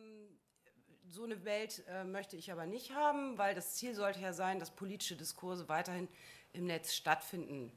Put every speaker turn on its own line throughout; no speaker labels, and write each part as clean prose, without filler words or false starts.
So eine Welt möchte ich aber nicht haben, weil das Ziel sollte ja sein, dass politische Diskurse weiterhin im Netz stattfinden.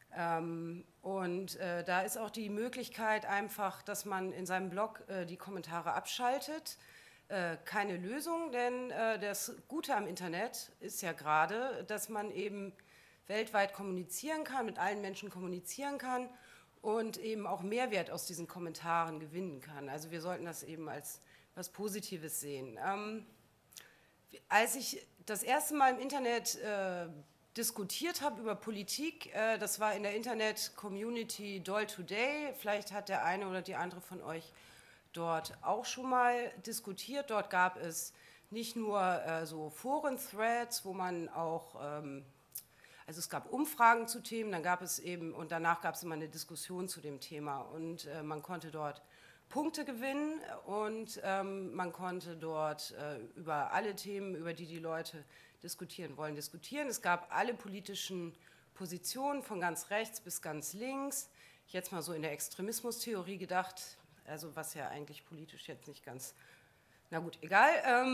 Da ist auch die Möglichkeit einfach, dass man in seinem Blog die Kommentare abschaltet. Keine Lösung, denn das Gute am Internet ist ja gerade, dass man eben weltweit kommunizieren kann, mit allen Menschen kommunizieren kann und eben auch Mehrwert aus diesen Kommentaren gewinnen kann. Also wir sollten das eben als was Positives sehen. Als ich das erste Mal im Internet diskutiert habe über Politik, das war in der Internet-Community Doll Today, vielleicht hat der eine oder die andere von euch dort auch schon mal diskutiert. Dort gab es nicht nur so Foren-Threads, wo man auch, also es gab Umfragen zu Themen, dann gab es eben, und danach gab es immer eine Diskussion zu dem Thema und man konnte dort Punkte gewinnen und man konnte dort über alle Themen, über die die Leute diskutieren wollen, diskutieren. Es gab alle politischen Positionen von ganz rechts bis ganz links. Jetzt mal so in der Extremismustheorie gedacht, also was ja eigentlich politisch jetzt nicht ganz, na gut, egal.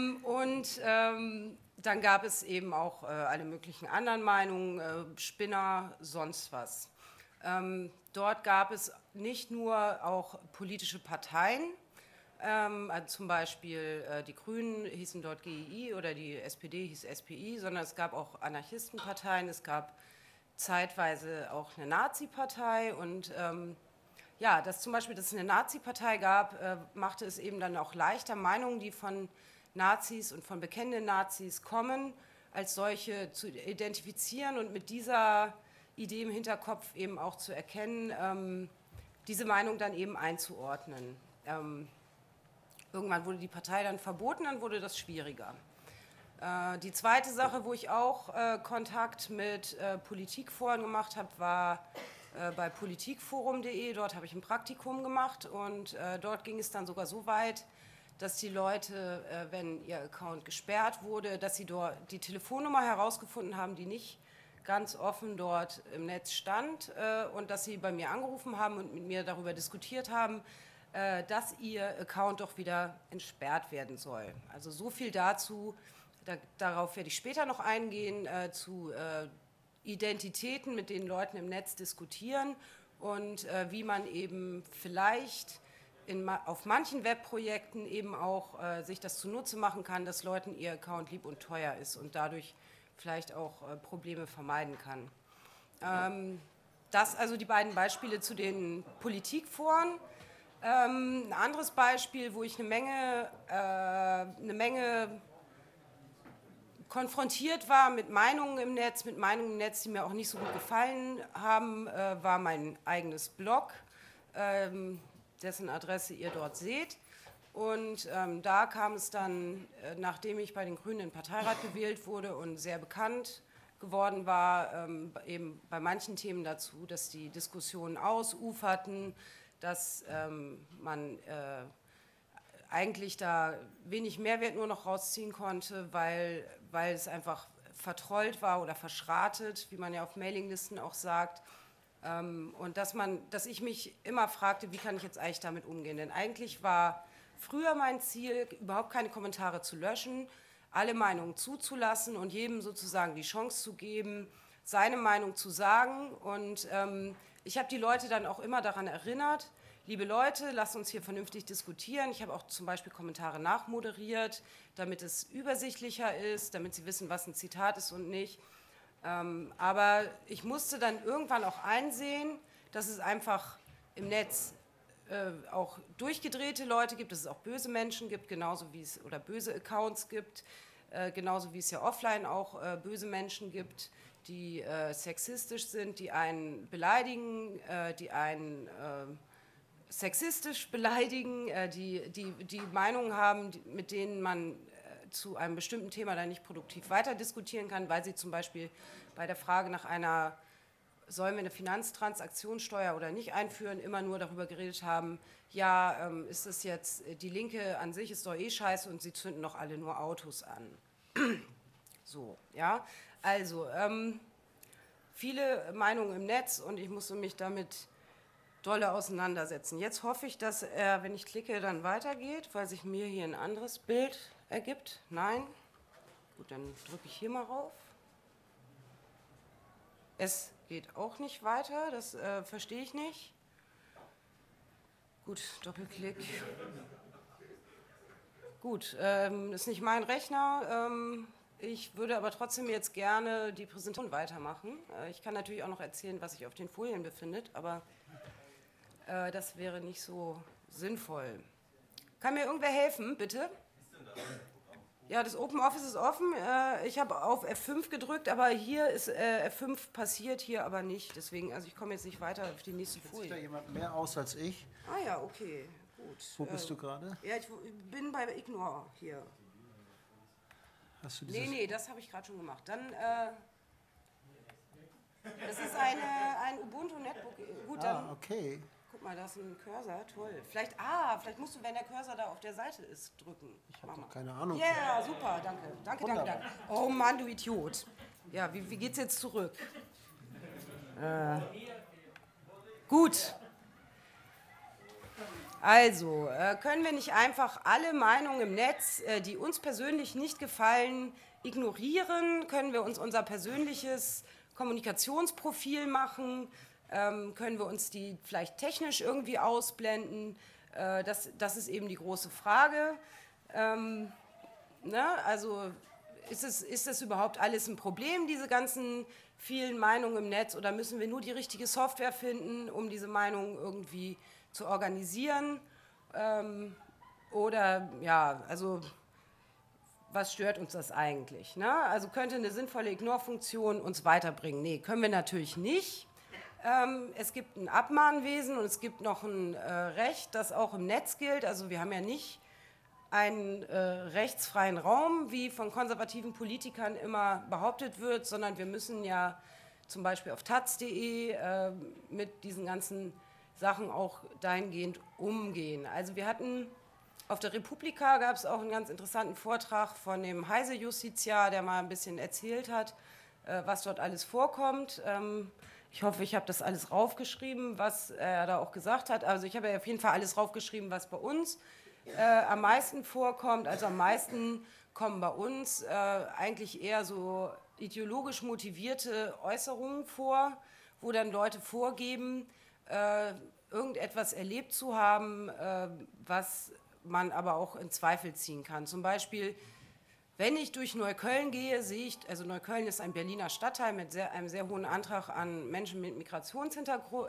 Dann gab es eben auch alle möglichen anderen Meinungen, Spinner, sonst was. Dort gab es nicht nur auch politische Parteien, also zum Beispiel die Grünen hießen dort GII oder die SPD hieß SPI, sondern es gab auch Anarchistenparteien, es gab zeitweise auch eine Nazi-Partei und ja, dass zum Beispiel, dass es eine Nazi-Partei gab, machte es eben dann auch leichter, Meinungen, die von Nazis und von bekennenden Nazis kommen, als solche zu identifizieren und mit dieser Idee im Hinterkopf eben auch zu erkennen, diese Meinung dann eben einzuordnen. Irgendwann wurde die Partei dann verboten, dann wurde das schwieriger. Die zweite Sache, wo ich auch Kontakt mit Politikforen gemacht habe, war bei politikforum.de. Dort habe ich ein Praktikum gemacht und dort ging es dann sogar so weit, dass die Leute, wenn ihr Account gesperrt wurde, dass sie dort die Telefonnummer herausgefunden haben, die nicht ganz offen dort im Netz stand und dass sie bei mir angerufen haben und mit mir darüber diskutiert haben, dass ihr Account doch wieder entsperrt werden soll. Also so viel dazu, darauf werde ich später noch eingehen, zu Identitäten, mit denen Leuten im Netz diskutieren und wie man eben vielleicht auf manchen Webprojekten eben auch sich das zunutze machen kann, dass Leuten ihr Account lieb und teuer ist und dadurch vielleicht auch Probleme vermeiden kann. Das also die beiden Beispiele zu den Politikforen. Ein anderes Beispiel, wo ich eine Menge konfrontiert war mit Meinungen im Netz, die mir auch nicht so gut gefallen haben, war mein eigenes Blog, dessen Adresse ihr dort seht. Und da kam es dann, nachdem ich bei den Grünen in den Parteirat gewählt wurde und sehr bekannt geworden war, eben bei manchen Themen dazu, dass die Diskussionen ausuferten, dass man eigentlich da wenig Mehrwert nur noch rausziehen konnte, weil es einfach vertrollt war oder verschratet, wie man ja auf Mailinglisten auch sagt. Und dass ich mich immer fragte, wie kann ich jetzt eigentlich damit umgehen? Denn eigentlich war früher mein Ziel, überhaupt keine Kommentare zu löschen, alle Meinungen zuzulassen und jedem sozusagen die Chance zu geben, seine Meinung zu sagen. Und ich habe die Leute dann auch immer daran erinnert, liebe Leute, lasst uns hier vernünftig diskutieren. Ich habe auch zum Beispiel Kommentare nachmoderiert, damit es übersichtlicher ist, damit Sie wissen, was ein Zitat ist und nicht. Aber ich musste dann irgendwann auch einsehen, dass es einfach im Netz auch durchgedrehte Leute gibt, dass es auch böse Menschen gibt, genauso wie es, oder böse Accounts gibt, genauso wie es ja offline auch böse Menschen gibt, die sexistisch sind, die einen beleidigen, die einen sexistisch beleidigen, die Meinungen haben, mit denen man zu einem bestimmten Thema dann nicht produktiv weiter diskutieren kann, weil sie zum Beispiel bei der Frage nach einer, sollen wir eine Finanztransaktionssteuer oder nicht einführen, immer nur darüber geredet haben, ja, ist es jetzt, die Linke an sich ist doch eh scheiße und sie zünden doch alle nur Autos an. So, ja, also viele Meinungen im Netz und ich musste mich damit dolle auseinandersetzen. Jetzt hoffe ich, dass er, wenn ich klicke, dann weitergeht, weil sich mir hier ein anderes Bild ergibt. Nein. Gut, dann drücke ich hier mal rauf. Es geht auch nicht weiter, das verstehe ich nicht. Gut, Doppelklick. Gut, ist nicht mein Rechner. Ich würde aber trotzdem jetzt gerne die Präsentation weitermachen. Ich kann natürlich auch noch erzählen, was sich auf den Folien befindet, aber das wäre nicht so sinnvoll. Kann mir irgendwer helfen, bitte? Ja, das Open Office ist offen. Ich habe auf F5 gedrückt, aber hier ist F5 passiert, hier aber nicht. Deswegen, also ich komme jetzt nicht weiter auf die nächste Folie.
Sieht da jemand mehr aus als ich?
Ah ja, okay, gut.
Wo bist du gerade?
Ja, ich bin bei Ignore hier.
Hast du
Nee, das habe ich gerade schon gemacht. Dann, das ist ein Ubuntu Netbook. Gut, dann,
okay.
guck mal, da ist ein Cursor, toll. Vielleicht musst du, wenn der Cursor da auf der Seite ist, drücken.
Ich habe doch keine Ahnung.
Ja, yeah, super, danke. Oh Mann, du Idiot. Ja, wie geht's jetzt zurück? Gut. Also, können wir nicht einfach alle Meinungen im Netz, die uns persönlich nicht gefallen, ignorieren? Können wir uns unser persönliches Kommunikationsprofil machen? Können wir uns die vielleicht technisch irgendwie ausblenden? Das ist eben die große Frage. Also ist es überhaupt alles ein Problem, diese ganzen vielen Meinungen im Netz, oder müssen wir nur die richtige Software finden, um diese Meinungen irgendwie zu organisieren? Oder ja, also was stört uns das eigentlich? Ne? Also könnte eine sinnvolle Ignore-Funktion uns weiterbringen? Nee, können wir natürlich nicht. Es gibt ein Abmahnwesen und es gibt noch ein Recht, das auch im Netz gilt. Also wir haben ja nicht einen rechtsfreien Raum, wie von konservativen Politikern immer behauptet wird, sondern wir müssen ja zum Beispiel auf taz.de mit diesen ganzen Sachen auch dahingehend umgehen. Also wir hatten auf der Republika, gab es auch einen ganz interessanten Vortrag von dem Heise-Justiziar, der mal ein bisschen erzählt hat, was dort alles vorkommt. Ich hoffe, ich habe das alles raufgeschrieben, was er da auch gesagt hat. Also ich habe ja auf jeden Fall alles raufgeschrieben, was bei uns am meisten vorkommt. Also am meisten kommen bei uns eigentlich eher so ideologisch motivierte Äußerungen vor, wo dann Leute vorgeben, irgendetwas erlebt zu haben, was man aber auch in Zweifel ziehen kann. Zum Beispiel, wenn ich durch Neukölln gehe, sehe ich, also Neukölln ist ein Berliner Stadtteil mit einem sehr hohen Anteil an Menschen mit Migrationshintergrund,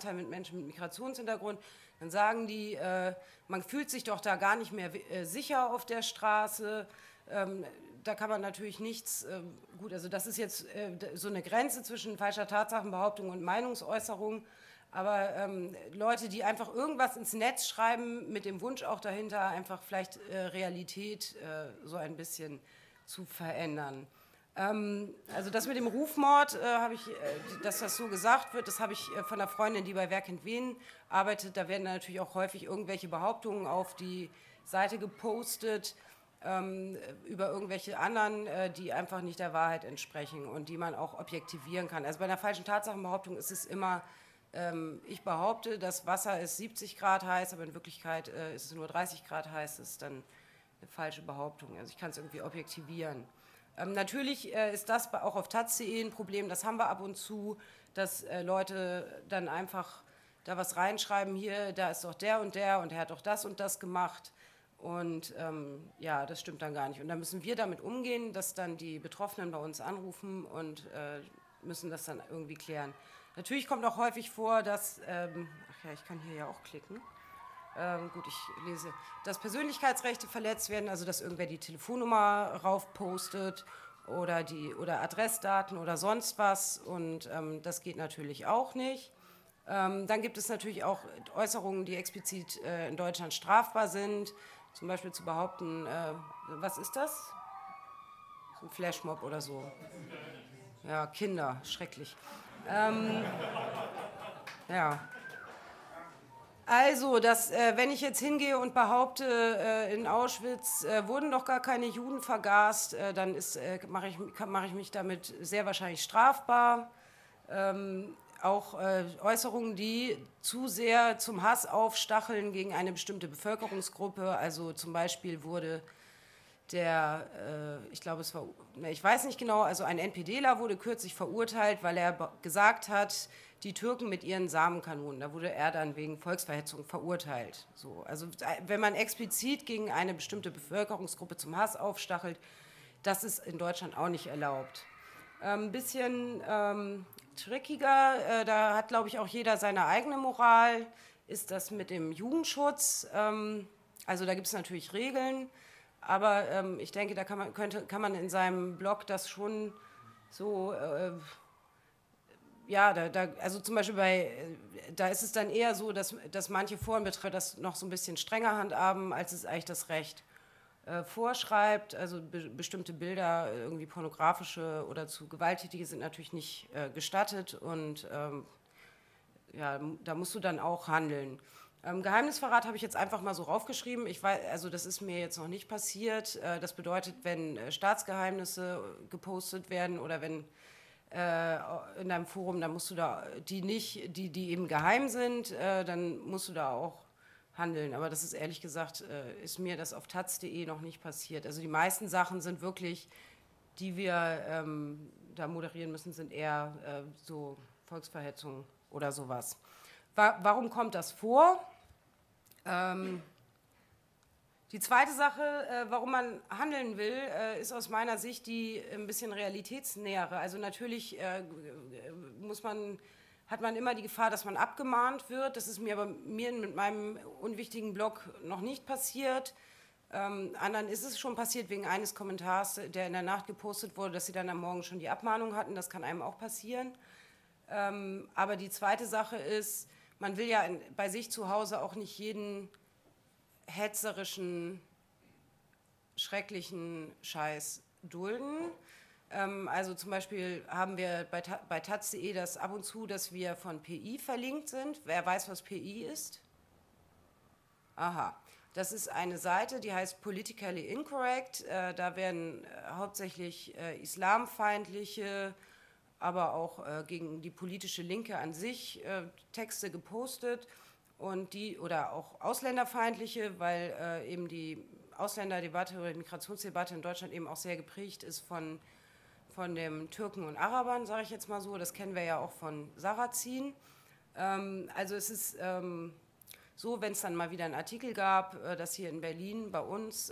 dann sagen die, man fühlt sich doch da gar nicht mehr sicher auf der Straße. Da kann man natürlich nichts, gut, also das ist jetzt so eine Grenze zwischen falscher Tatsachenbehauptung und Meinungsäußerung. Aber Leute, die einfach irgendwas ins Netz schreiben, mit dem Wunsch auch dahinter, einfach vielleicht Realität so ein bisschen zu verändern. Also das mit dem Rufmord, dass das so gesagt wird, das habe ich von einer Freundin, die bei Wer kennt wen arbeitet. Da werden natürlich auch häufig irgendwelche Behauptungen auf die Seite gepostet über irgendwelche anderen, die einfach nicht der Wahrheit entsprechen und die man auch objektivieren kann. Also bei einer falschen Tatsachenbehauptung ist es immer, ich behaupte, das Wasser ist 70 Grad heiß, aber in Wirklichkeit ist es nur 30 Grad heiß, das ist dann eine falsche Behauptung. Also ich kann es irgendwie objektivieren. Natürlich ist das auch auf taz.de ein Problem, das haben wir ab und zu, dass Leute dann einfach da was reinschreiben, hier, da ist doch der und der hat doch das und das gemacht. Und ja, das stimmt dann gar nicht. Und da müssen wir damit umgehen, dass dann die Betroffenen bei uns anrufen und müssen das dann irgendwie klären. Natürlich kommt auch häufig vor, dass, ach ja, ich kann hier ja auch klicken. Gut, ich lese, dass Persönlichkeitsrechte verletzt werden, also dass irgendwer die Telefonnummer raufpostet oder Adressdaten oder sonst was. Und das geht natürlich auch nicht. Dann gibt es natürlich auch Äußerungen, die explizit in Deutschland strafbar sind. Zum Beispiel zu behaupten, was ist das? So ein Flashmob oder so. Ja, Kinder, schrecklich. Ja. Also, wenn ich jetzt hingehe und behaupte, in Auschwitz wurden doch gar keine Juden vergast, dann mache ich mich damit sehr wahrscheinlich strafbar. auch Äußerungen, die zu sehr zum Hass aufstacheln gegen eine bestimmte Bevölkerungsgruppe. Also zum Beispiel wurde ich glaube es war, ich weiß nicht genau, also ein NPDler wurde kürzlich verurteilt, weil er gesagt hat, die Türken mit ihren Samenkanonen, da wurde er dann wegen Volksverhetzung verurteilt. So, also wenn man explizit gegen eine bestimmte Bevölkerungsgruppe zum Hass aufstachelt, das ist in Deutschland auch nicht erlaubt. Ein bisschen trickiger, da hat, glaube ich, auch jeder seine eigene Moral, ist das mit dem Jugendschutz. Also da gibt es natürlich Regeln, aber ich denke, da kann man in seinem Blog das schon so, ja, also zum Beispiel da ist es dann eher so, dass manche Forenbetreiber das noch so ein bisschen strenger handhaben, als es eigentlich das Recht vorschreibt. Also bestimmte Bilder, irgendwie pornografische oder zu gewalttätige, sind natürlich nicht gestattet und ja, da musst du dann auch handeln. Geheimnisverrat habe ich jetzt einfach mal so raufgeschrieben. Ich weiß, also das ist mir jetzt noch nicht passiert. Das bedeutet, wenn Staatsgeheimnisse gepostet werden oder wenn in deinem Forum, dann musst du da die eben geheim sind, dann musst du da auch handeln. Aber das ist ehrlich gesagt, ist mir das auf taz.de noch nicht passiert. Also die meisten Sachen sind wirklich, die wir da moderieren müssen, sind eher so Volksverhetzung oder sowas. Warum kommt das vor? Die zweite Sache, warum man handeln will, ist aus meiner Sicht die ein bisschen realitätsnähere. Also natürlich hat man immer die Gefahr, dass man abgemahnt wird. Das ist mir mit meinem unwichtigen Blog noch nicht passiert. Anderen ist es schon passiert wegen eines Kommentars, der in der Nacht gepostet wurde, dass sie dann am Morgen schon die Abmahnung hatten. Das kann einem auch passieren. Aber die zweite Sache ist, man will ja bei sich zu Hause auch nicht jeden hetzerischen, schrecklichen Scheiß dulden. Also zum Beispiel haben wir bei taz.de das ab und zu, dass wir von PI verlinkt sind. Wer weiß, was PI ist? Aha. Das ist eine Seite, die heißt Politically Incorrect. Da werden hauptsächlich islamfeindliche, aber auch gegen die politische Linke an sich Texte gepostet und oder auch ausländerfeindliche, weil eben die Ausländerdebatte oder die Migrationsdebatte in Deutschland eben auch sehr geprägt ist von den Türken und Arabern, sage ich jetzt mal so. Das kennen wir ja auch von Sarrazin. Also es ist so, wenn es dann mal wieder einen Artikel gab, dass hier in Berlin bei uns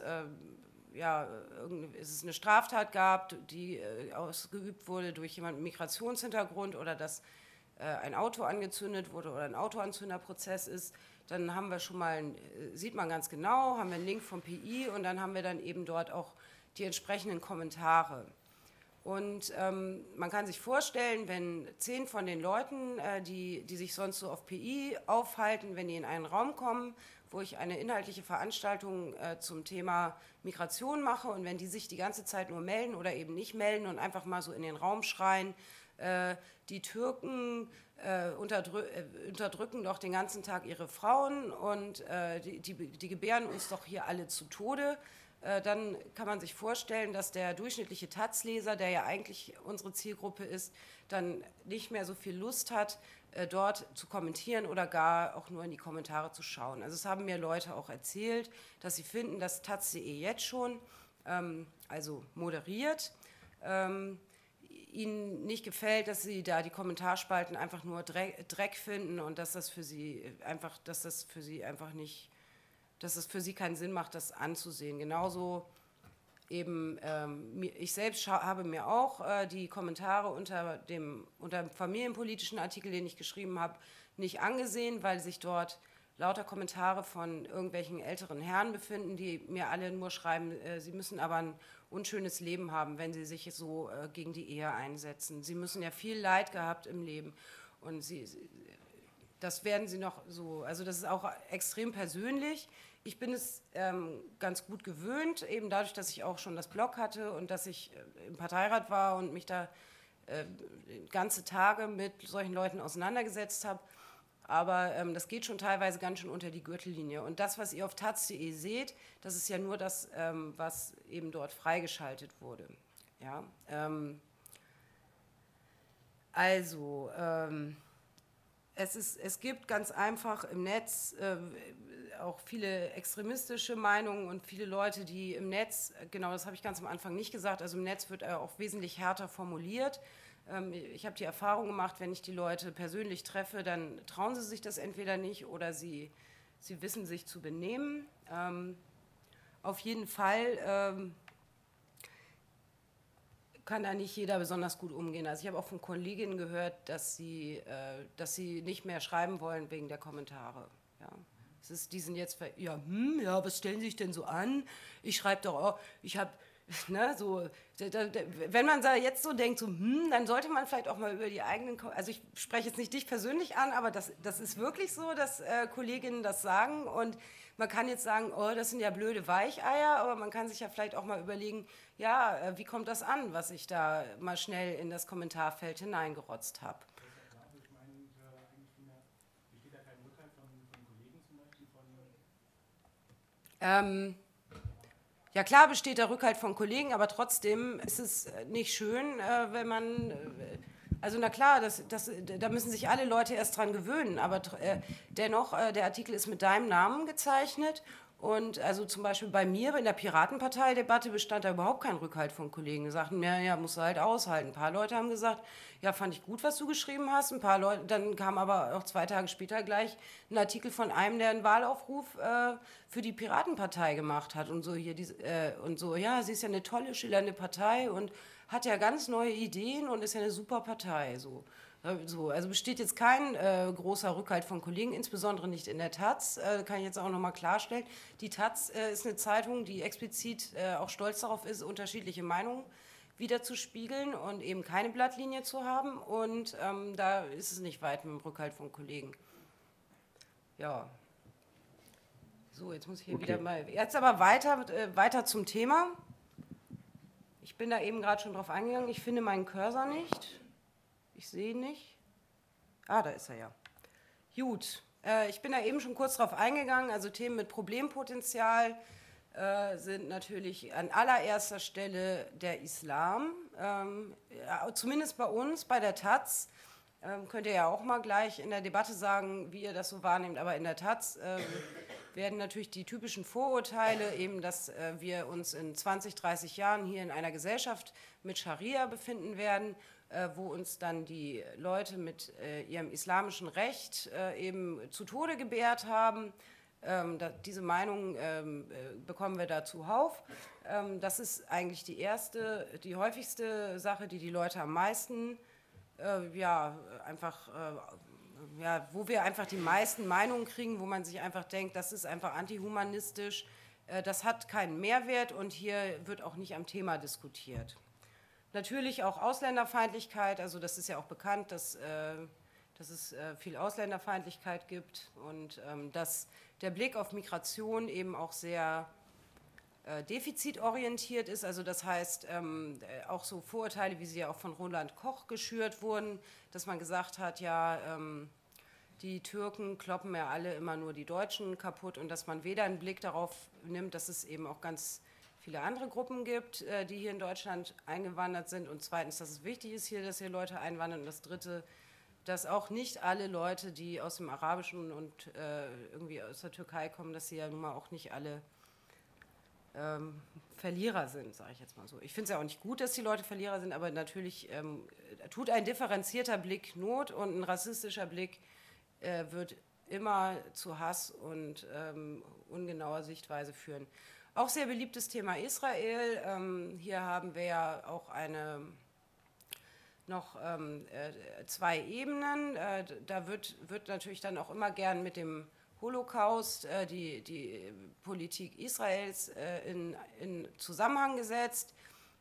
es eine Straftat gab, die ausgeübt wurde durch jemanden mit Migrationshintergrund oder dass ein Auto angezündet wurde oder ein Autoanzünderprozess ist, dann haben wir schon mal, sieht man ganz genau, haben wir einen Link vom PI und dann haben wir dann eben dort auch die entsprechenden Kommentare. Und man kann sich vorstellen, wenn 10 von den Leuten, die sich sonst so auf PI aufhalten, wenn die in einen Raum kommen, wo ich eine inhaltliche Veranstaltung zum Thema Migration mache und wenn die sich die ganze Zeit nur melden oder eben nicht melden und einfach mal so in den Raum schreien, die Türken unterdrücken doch den ganzen Tag ihre Frauen und die gebären uns doch hier alle zu Tode, dann kann man sich vorstellen, dass der durchschnittliche taz-Leser, der ja eigentlich unsere Zielgruppe ist, dann nicht mehr so viel Lust hat, dort zu kommentieren oder gar auch nur in die Kommentare zu schauen. Also es haben mir Leute auch erzählt, dass sie finden, dass taz.de jetzt schon, also moderiert, ihnen nicht gefällt, dass sie da die Kommentarspalten einfach nur Dreck finden und dass das für sie einfach nicht, dass es für sie keinen Sinn macht, das anzusehen. Genauso eben, ich selbst habe mir auch die Kommentare unter dem familienpolitischen Artikel, den ich geschrieben habe, nicht angesehen, weil sich dort lauter Kommentare von irgendwelchen älteren Herren befinden, die mir alle nur schreiben, sie müssen aber ein unschönes Leben haben, wenn sie sich so gegen die Ehe einsetzen. Sie müssen ja viel Leid gehabt im Leben und das werden sie noch so, also das ist auch extrem persönlich. Ich bin es ganz gut gewöhnt, eben dadurch, dass ich auch schon das Blog hatte und dass ich im Parteirat war und mich da ganze Tage mit solchen Leuten auseinandergesetzt habe. Aber das geht schon teilweise ganz schön unter die Gürtellinie. Und das, was ihr auf taz.de seht, das ist ja nur das, was eben dort freigeschaltet wurde. Ja, es gibt ganz einfach im Netz auch viele extremistische Meinungen und viele Leute, die im Netz, genau das habe ich ganz am Anfang nicht gesagt, also im Netz wird auch wesentlich härter formuliert. Ich habe die Erfahrung gemacht, wenn ich die Leute persönlich treffe, dann trauen sie sich das entweder nicht oder sie wissen sich zu benehmen. Auf jeden Fall kann da nicht jeder besonders gut umgehen. Also ich habe auch von Kolleginnen gehört, dass sie nicht mehr schreiben wollen wegen der Kommentare. Ja. Die sind jetzt, ja, was stellen Sie sich denn so an? Ich schreibe doch auch, ich habe, ne, so, wenn man da jetzt so denkt, so, dann sollte man vielleicht auch mal über die eigenen, also ich spreche jetzt nicht dich persönlich an, aber das ist wirklich so, dass Kolleginnen das sagen und man kann jetzt sagen, oh, das sind ja blöde Weicheier, aber man kann sich ja vielleicht auch mal überlegen, ja, wie kommt das an, was ich da mal schnell in das Kommentarfeld hineingerotzt habe. Ja klar besteht der Rückhalt von Kollegen, aber trotzdem ist es nicht schön, wenn man, also na klar, da müssen sich alle Leute erst dran gewöhnen, aber dennoch, der Artikel ist mit deinem Namen gezeichnet und also zum Beispiel bei mir in der Piratenpartei-Debatte bestand da überhaupt kein Rückhalt von Kollegen. Die sagten, ja, musst du halt aushalten. Ein paar Leute haben gesagt, ja, fand ich gut, was du geschrieben hast. Ein paar Leute, dann kam aber auch 2 Tage später gleich ein Artikel von einem, der einen Wahlaufruf für die Piratenpartei gemacht hat und so hier ja, sie ist ja eine tolle, schillernde Partei und hat ja ganz neue Ideen und ist ja eine super Partei. Also besteht jetzt kein großer Rückhalt von Kollegen, insbesondere nicht in der Taz, kann ich jetzt auch nochmal klarstellen. Die Taz ist eine Zeitung, die explizit auch stolz darauf ist, unterschiedliche Meinungen wiederzuspiegeln und eben keine Blattlinie zu haben. Und da ist es nicht weit mit dem Rückhalt von Kollegen. Ja. So, jetzt muss ich hier wieder mal... Jetzt aber weiter zum Thema. Ich bin da eben gerade schon drauf eingegangen. Ich finde meinen Cursor nicht. Ich sehe ihn nicht. Ah, da ist er ja. Gut. Ich bin da eben schon kurz drauf eingegangen. Also Themen mit Problempotenzial sind natürlich an allererster Stelle der Islam. Zumindest bei uns, bei der Taz. Könnt ihr ja auch mal gleich in der Debatte sagen, wie ihr das so wahrnehmt. Aber in der Taz werden natürlich die typischen Vorurteile, eben, dass wir uns in 20, 30 Jahren hier in einer Gesellschaft mit Scharia befinden werden, wo uns dann die Leute mit ihrem islamischen Recht eben zu Tode gebärt haben. Diese Meinung bekommen wir da zuhauf. Das ist eigentlich die häufigste Sache, die Leute am meisten, wo wir einfach die meisten Meinungen kriegen, wo man sich einfach denkt, das ist einfach antihumanistisch, das hat keinen Mehrwert und hier wird auch nicht am Thema diskutiert. Natürlich auch Ausländerfeindlichkeit, also das ist ja auch bekannt, dass es viel Ausländerfeindlichkeit gibt und dass der Blick auf Migration eben auch sehr defizitorientiert ist. Also das heißt, auch so Vorurteile, wie sie ja auch von Roland Koch geschürt wurden, dass man gesagt hat, ja, die Türken kloppen ja alle immer nur die Deutschen kaputt und dass man weder einen Blick darauf nimmt, dass es eben auch ganz viele andere Gruppen gibt, die hier in Deutschland eingewandert sind und zweitens, dass es wichtig ist, dass hier Leute einwandern und das dritte, dass auch nicht alle Leute, die aus dem Arabischen und irgendwie aus der Türkei kommen, dass sie ja nun mal auch nicht alle Verlierer sind, sage ich jetzt mal so. Ich finde es ja auch nicht gut, dass die Leute Verlierer sind, aber natürlich tut ein differenzierter Blick Not und ein rassistischer Blick wird immer zu Hass und ungenauer Sichtweise führen. Auch sehr beliebtes Thema Israel. Hier haben wir ja auch noch 2 Ebenen. Da wird natürlich dann auch immer gern mit dem Holocaust die Politik Israels in Zusammenhang gesetzt,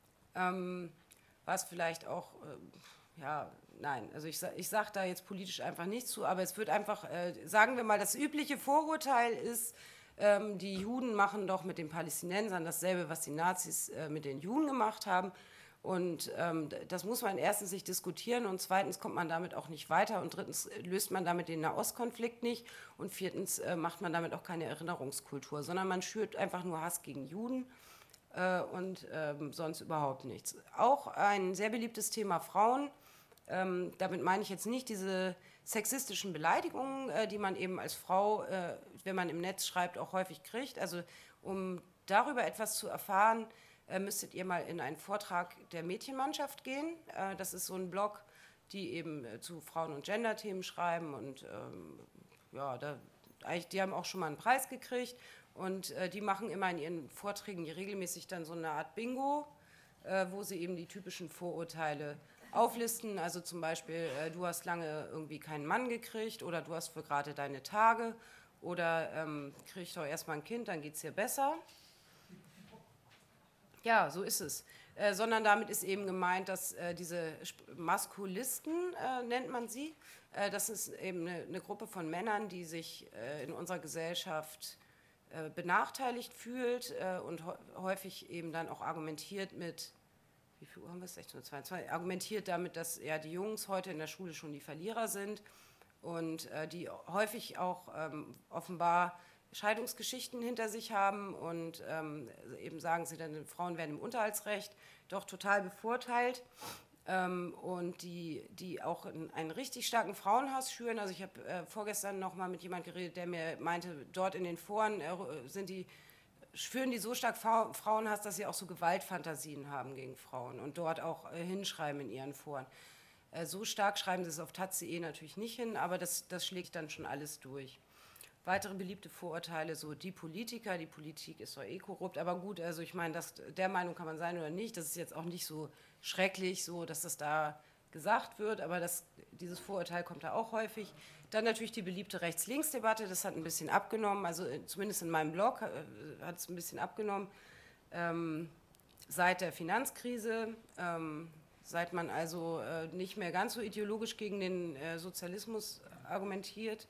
was vielleicht auch, also ich sage da jetzt politisch einfach nichts zu, aber es wird einfach, sagen wir mal, das übliche Vorurteil ist, die Juden machen doch mit den Palästinensern dasselbe, was die Nazis mit den Juden gemacht haben. Und das muss man erstens nicht diskutieren und zweitens kommt man damit auch nicht weiter und drittens löst man damit den Nahostkonflikt nicht und viertens macht man damit auch keine Erinnerungskultur, sondern man schürt einfach nur Hass gegen Juden und sonst überhaupt nichts. Auch ein sehr beliebtes Thema Frauen. Damit meine ich jetzt nicht diese sexistischen Beleidigungen, die man eben als Frau, wenn man im Netz schreibt, auch häufig kriegt. Also um darüber etwas zu erfahren, müsstet ihr mal in einen Vortrag der Mädchenmannschaft gehen. Das ist so ein Blog, die eben zu Frauen- und Gender-Themen schreiben und ja, die haben auch schon mal einen Preis gekriegt und die machen immer in ihren Vorträgen regelmäßig dann so eine Art Bingo, wo sie eben die typischen Vorurteile auflisten. Also zum Beispiel, du hast lange irgendwie keinen Mann gekriegt oder du hast für gerade deine Tage oder krieg doch erstmal ein Kind, dann geht es dir besser. Ja, so ist es. Sondern damit ist eben gemeint, dass diese Maskulisten, nennt man sie, das ist eben eine Gruppe von Männern, die sich in unserer Gesellschaft benachteiligt fühlt und häufig eben dann auch argumentiert mit, wie viel Uhr haben wir es? 16:22, argumentiert damit, dass ja die Jungs heute in der Schule schon die Verlierer sind und die häufig auch offenbar Scheidungsgeschichten hinter sich haben und eben sagen sie dann, Frauen werden im Unterhaltsrecht doch total bevorteilt und die auch einen richtig starken Frauenhass schüren. Also ich habe vorgestern noch mal mit jemand geredet, der mir meinte, dort in den Foren führen die so stark Frauenhass, dass sie auch so Gewaltfantasien haben gegen Frauen und dort auch hinschreiben in ihren Foren. So stark schreiben sie es auf taz.de natürlich nicht hin, aber das schlägt dann schon alles durch. Weitere beliebte Vorurteile, so die Politik ist doch eh korrupt, aber gut, also ich meine, der Meinung kann man sein oder nicht, das ist jetzt auch nicht so schrecklich, so dass das da gesagt wird, aber dieses Vorurteil kommt da auch häufig. Dann natürlich die beliebte Rechts-Links-Debatte, das hat ein bisschen abgenommen, also zumindest in meinem Blog hat es ein bisschen abgenommen, seit der Finanzkrise, seit man also nicht mehr ganz so ideologisch gegen den Sozialismus argumentiert.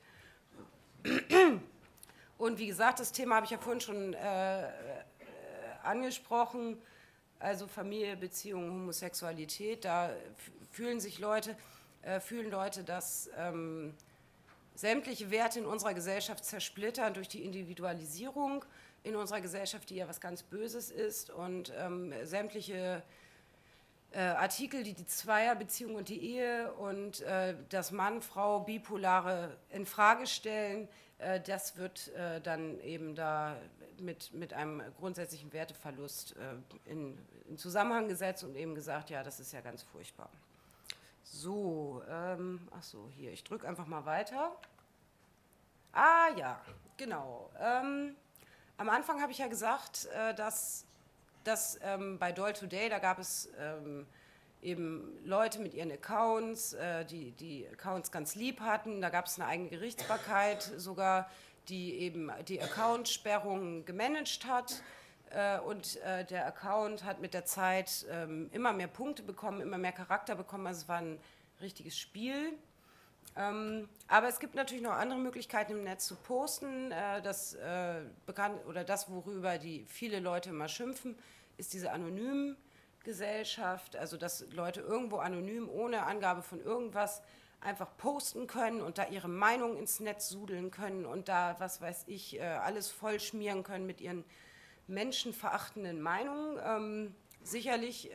Und wie gesagt, das Thema habe ich ja vorhin schon angesprochen, also Familie, Beziehungen, Homosexualität, da fühlen Leute, dass sämtliche Werte in unserer Gesellschaft zersplittern durch die Individualisierung in unserer Gesellschaft, die ja was ganz Böses ist und sämtliche Artikel, die Zweierbeziehung und die Ehe und das Mann-Frau bipolare in Frage stellen, das wird dann eben da mit einem grundsätzlichen Werteverlust in Zusammenhang gesetzt und eben gesagt, ja, das ist ja ganz furchtbar. So, hier, ich drücke einfach mal weiter. Ah ja, genau. Am Anfang habe ich ja gesagt, dass bei Doll Today, da gab es eben Leute mit ihren Accounts, die Accounts ganz lieb hatten. Da gab es eine eigene Gerichtsbarkeit sogar, die eben die Accountsperrung gemanagt hat. Und der Account hat mit der Zeit immer mehr Punkte bekommen, immer mehr Charakter bekommen. Also es war ein richtiges Spiel. Aber es gibt natürlich noch andere Möglichkeiten im Netz zu posten. Das worüber viele Leute immer schimpfen, ist diese anonymen Gesellschaft, also dass Leute irgendwo anonym, ohne Angabe von irgendwas, einfach posten können und da ihre Meinung ins Netz sudeln können und da, was weiß ich, alles vollschmieren können mit ihren menschenverachtenden Meinungen. Sicherlich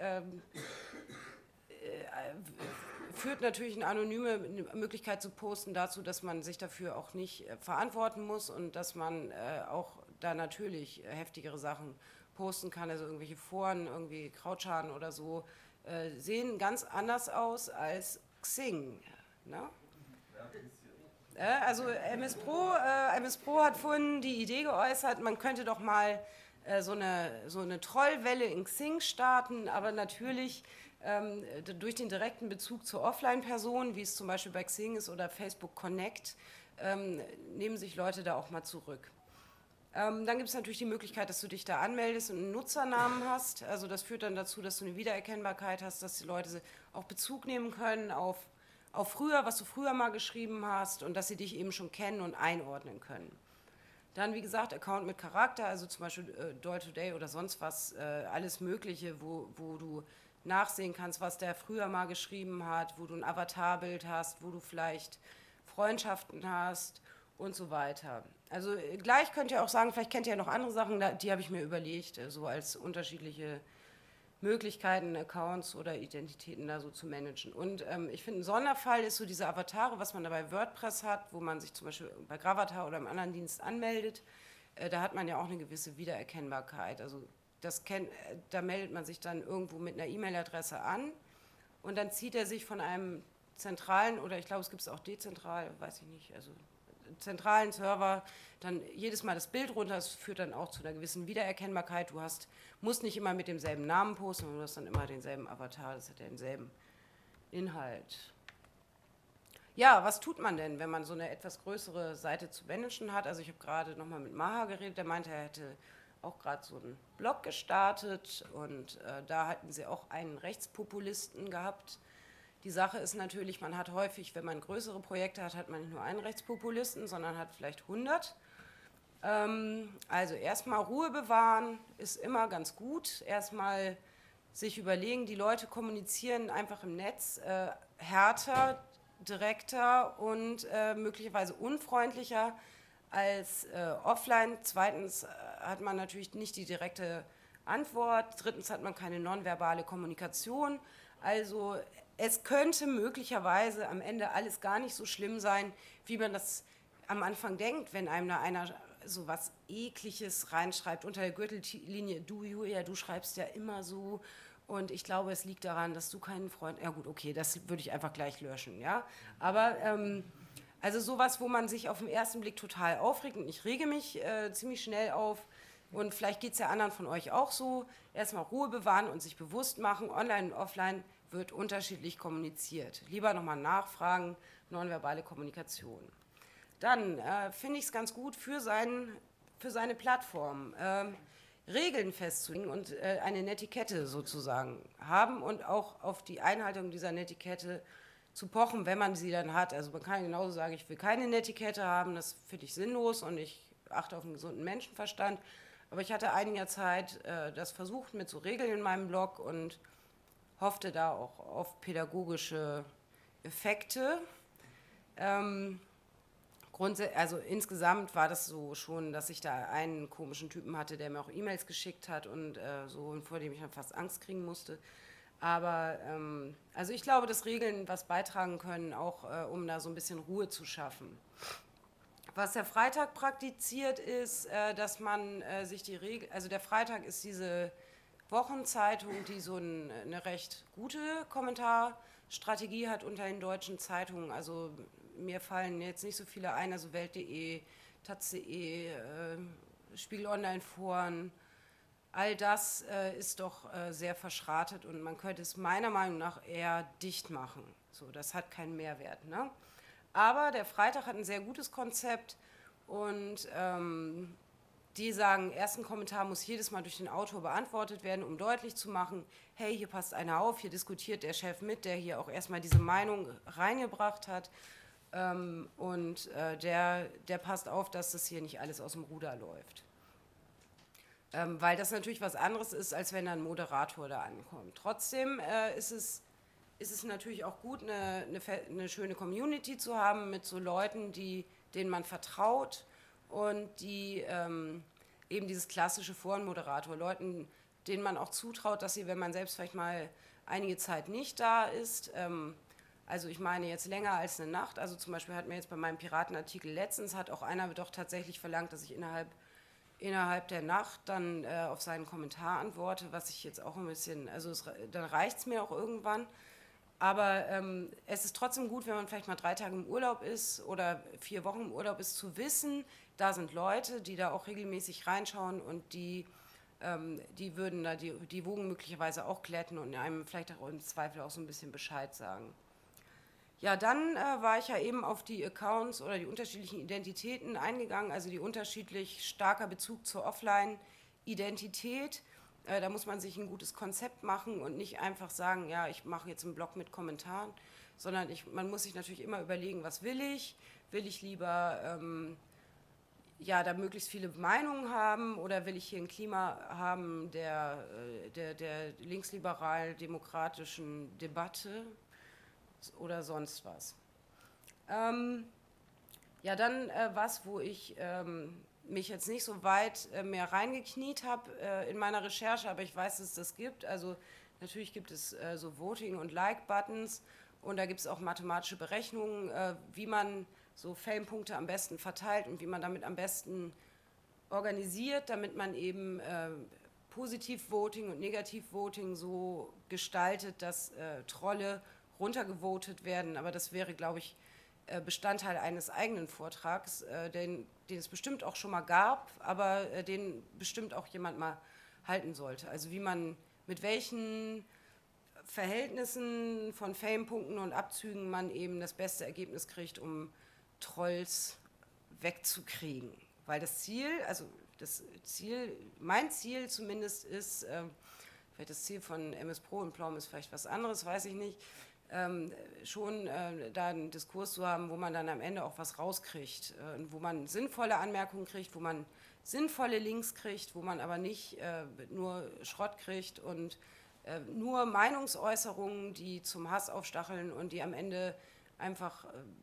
führt natürlich eine anonyme Möglichkeit zu posten dazu, dass man sich dafür auch nicht verantworten muss und dass man auch da natürlich heftigere Sachen posten kann, also irgendwelche Foren, irgendwie Krautscharen oder so, sehen ganz anders aus als Xing. Ne? Also MS Pro hat vorhin die Idee geäußert, man könnte doch mal so eine Trollwelle in Xing starten, aber natürlich durch den direkten Bezug zur Offline-Person, wie es zum Beispiel bei Xing ist oder Facebook Connect, nehmen sich Leute da auch mal zurück. Dann gibt es natürlich die Möglichkeit, dass du dich da anmeldest und einen Nutzernamen hast. Also das führt dann dazu, dass du eine Wiedererkennbarkeit hast, dass die Leute auch Bezug nehmen können auf früher, was du früher mal geschrieben hast und dass sie dich eben schon kennen und einordnen können. Dann, wie gesagt, Account mit Charakter, also zum Beispiel Doll Today oder sonst was, alles Mögliche, wo du nachsehen kannst, was der früher mal geschrieben hat, wo du ein Avatarbild hast, wo du vielleicht Freundschaften hast und so weiter. Also gleich könnt ihr auch sagen, vielleicht kennt ihr ja noch andere Sachen, die habe ich mir überlegt, so als unterschiedliche Möglichkeiten, Accounts oder Identitäten da so zu managen. Und ich finde, ein Sonderfall ist so diese Avatare, was man da bei WordPress hat, wo man sich zum Beispiel bei Gravatar oder einem anderen Dienst anmeldet. Da hat man ja auch eine gewisse Wiedererkennbarkeit. Also da meldet man sich dann irgendwo mit einer E-Mail-Adresse an und dann zieht er sich von einem zentralen, oder ich glaube, es gibt es auch dezentral, weiß ich nicht, also zentralen Server dann jedes Mal das Bild runter. Das führt dann auch zu einer gewissen Wiedererkennbarkeit. Musst nicht immer mit demselben Namen posten, sondern du hast dann immer denselben Avatar, das hat ja denselben Inhalt. Ja, was tut man denn, wenn man so eine etwas größere Seite zu managen hat? Also ich habe gerade nochmal mit Maha geredet, der meinte, er hätte auch gerade so einen Blog gestartet und da hatten sie auch einen Rechtspopulisten gehabt. Die Sache ist natürlich, man hat häufig, wenn man größere Projekte hat, hat man nicht nur einen Rechtspopulisten, sondern hat vielleicht 100. Also erstmal Ruhe bewahren ist immer ganz gut. Erstmal sich überlegen, die Leute kommunizieren einfach im Netz härter, direkter und möglicherweise unfreundlicher als offline. Zweitens hat man natürlich nicht die direkte Antwort. Drittens hat man keine nonverbale Kommunikation. Also es könnte möglicherweise am Ende alles gar nicht so schlimm sein, wie man das am Anfang denkt, wenn einem da einer so was Ekliges reinschreibt unter der Gürtellinie. Du, Julia, du schreibst ja immer so und ich glaube, es liegt daran, dass du keinen Freund... Ja gut, okay, das würde ich einfach gleich löschen, ja. Aber also sowas, wo man sich auf den ersten Blick total aufregt und ich rege mich ziemlich schnell auf und vielleicht geht es ja anderen von euch auch so. Erstmal Ruhe bewahren und sich bewusst machen, online und offline wird unterschiedlich kommuniziert. Lieber nochmal nachfragen, nonverbale Kommunikation. Dann finde ich es ganz gut für seine Plattform Regeln festzulegen und eine Netiquette sozusagen haben und auch auf die Einhaltung dieser Netiquette zu pochen, wenn man sie dann hat. Also man kann genauso sagen, ich will keine Netiquette haben, das finde ich sinnlos und ich achte auf einen gesunden Menschenverstand. Aber ich hatte einiger Zeit das versucht mit so Regeln in meinem Blog und hoffte da auch auf pädagogische Effekte. Also insgesamt war das so schon, dass ich da einen komischen Typen hatte, der mir auch E-Mails geschickt hat und so, vor dem ich dann fast Angst kriegen musste. Aber also ich glaube, dass Regeln was beitragen können, auch um da so ein bisschen Ruhe zu schaffen. Was der Freitag praktiziert ist, dass man sich die Regel, also der Freitag ist diese Wochenzeitung, die so eine recht gute Kommentarstrategie hat unter den deutschen Zeitungen. Also mir fallen jetzt nicht so viele ein, also Welt.de, Taz.de, Spiegel Online-Foren. All das ist doch sehr verschratet und man könnte es meiner Meinung nach eher dicht machen. So, das hat keinen Mehrwert, ne? Aber der Freitag hat ein sehr gutes Konzept und die sagen, ersten Kommentar muss jedes Mal durch den Autor beantwortet werden, um deutlich zu machen, hey, hier passt einer auf, hier diskutiert der Chef mit, der hier auch erstmal diese Meinung reingebracht hat und der passt auf, dass das hier nicht alles aus dem Ruder läuft. Weil das natürlich was anderes ist, als wenn ein Moderator da ankommt. Trotzdem ist es natürlich auch gut, eine schöne Community zu haben mit so Leuten, denen man vertraut und die eben dieses klassische Forenmoderator, Leuten, denen man auch zutraut, dass sie, wenn man selbst vielleicht mal einige Zeit nicht da ist, also ich meine jetzt länger als eine Nacht, also zum Beispiel hat mir jetzt bei meinem Piratenartikel letztens, hat auch einer doch tatsächlich verlangt, dass ich innerhalb der Nacht dann auf seinen Kommentar antworte, was ich jetzt auch ein bisschen, also dann reicht es mir auch irgendwann. Aber es ist trotzdem gut, wenn man vielleicht mal 3 Tage im Urlaub ist oder 4 Wochen im Urlaub ist, zu wissen, da sind Leute, die da auch regelmäßig reinschauen und die Wogen möglicherweise auch glätten und einem vielleicht auch im Zweifel auch so ein bisschen Bescheid sagen. Ja, dann war ich ja eben auf die Accounts oder die unterschiedlichen Identitäten eingegangen, also die unterschiedlich starker Bezug zur Offline-Identität. Da muss man sich ein gutes Konzept machen und nicht einfach sagen, ja, ich mache jetzt einen Blog mit Kommentaren, sondern man muss sich natürlich immer überlegen, was will ich? Will ich lieber da möglichst viele Meinungen haben oder will ich hier ein Klima haben der linksliberal-demokratischen Debatte oder sonst was? Ja, dann was, wo ich mich jetzt nicht so weit mehr reingekniet habe in meiner Recherche, aber ich weiß, dass es das gibt. Also natürlich gibt es so Voting- und Like-Buttons und da gibt es auch mathematische Berechnungen, wie man so Fame-Punkte am besten verteilt und wie man damit am besten organisiert, damit man eben Positiv-Voting und Negativ-Voting so gestaltet, dass Trolle runtergevotet werden. Aber das wäre, glaube ich, Bestandteil eines eigenen Vortrags, den es bestimmt auch schon mal gab, aber den bestimmt auch jemand mal halten sollte. Also wie man, mit welchen Verhältnissen von Fame-Punkten und Abzügen man eben das beste Ergebnis kriegt, um Trolls wegzukriegen. Weil mein Ziel zumindest ist, vielleicht das Ziel von MS Pro und Plom ist vielleicht was anderes, weiß ich nicht, schon da einen Diskurs zu haben, wo man dann am Ende auch was rauskriegt, wo man sinnvolle Anmerkungen kriegt, wo man sinnvolle Links kriegt, wo man aber nicht nur Schrott kriegt und nur Meinungsäußerungen, die zum Hass aufstacheln und die am Ende einfach,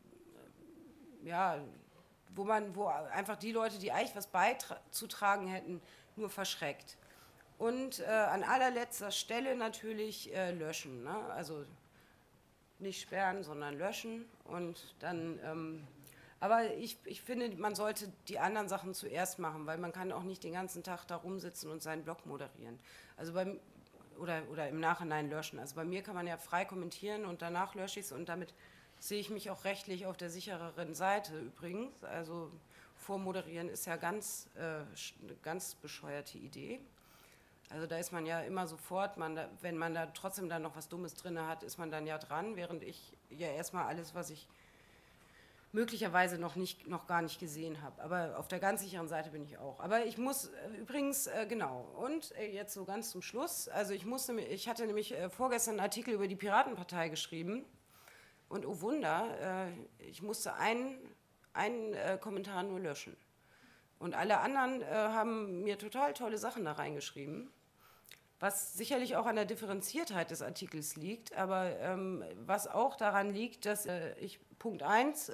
wo einfach die Leute, die eigentlich was beizutragen hätten, nur verschreckt. Und an allerletzter Stelle natürlich löschen, ne? Also nicht sperren, sondern löschen und dann, aber ich finde, man sollte die anderen Sachen zuerst machen, weil man kann auch nicht den ganzen Tag da rumsitzen und seinen Blog moderieren. Also oder im Nachhinein löschen. Also bei mir kann man ja frei kommentieren und danach lösche ich es und damit sehe ich mich auch rechtlich auf der sichereren Seite übrigens. Also vormoderieren ist ja eine ganz bescheuerte Idee. Also da ist man ja immer sofort, wenn man da trotzdem dann noch was Dummes drin hat, ist man dann ja dran, während ich ja erstmal alles, was ich möglicherweise noch gar nicht gesehen habe. Aber auf der ganz sicheren Seite bin ich auch. Aber ich muss übrigens, genau, und jetzt so ganz zum Schluss, also ich hatte nämlich vorgestern einen Artikel über die Piratenpartei geschrieben und oh Wunder, ich musste einen Kommentar nur löschen. Und alle anderen haben mir total tolle Sachen da reingeschrieben, was sicherlich auch an der Differenziertheit des Artikels liegt, aber was auch daran liegt, dass ich Punkt 1,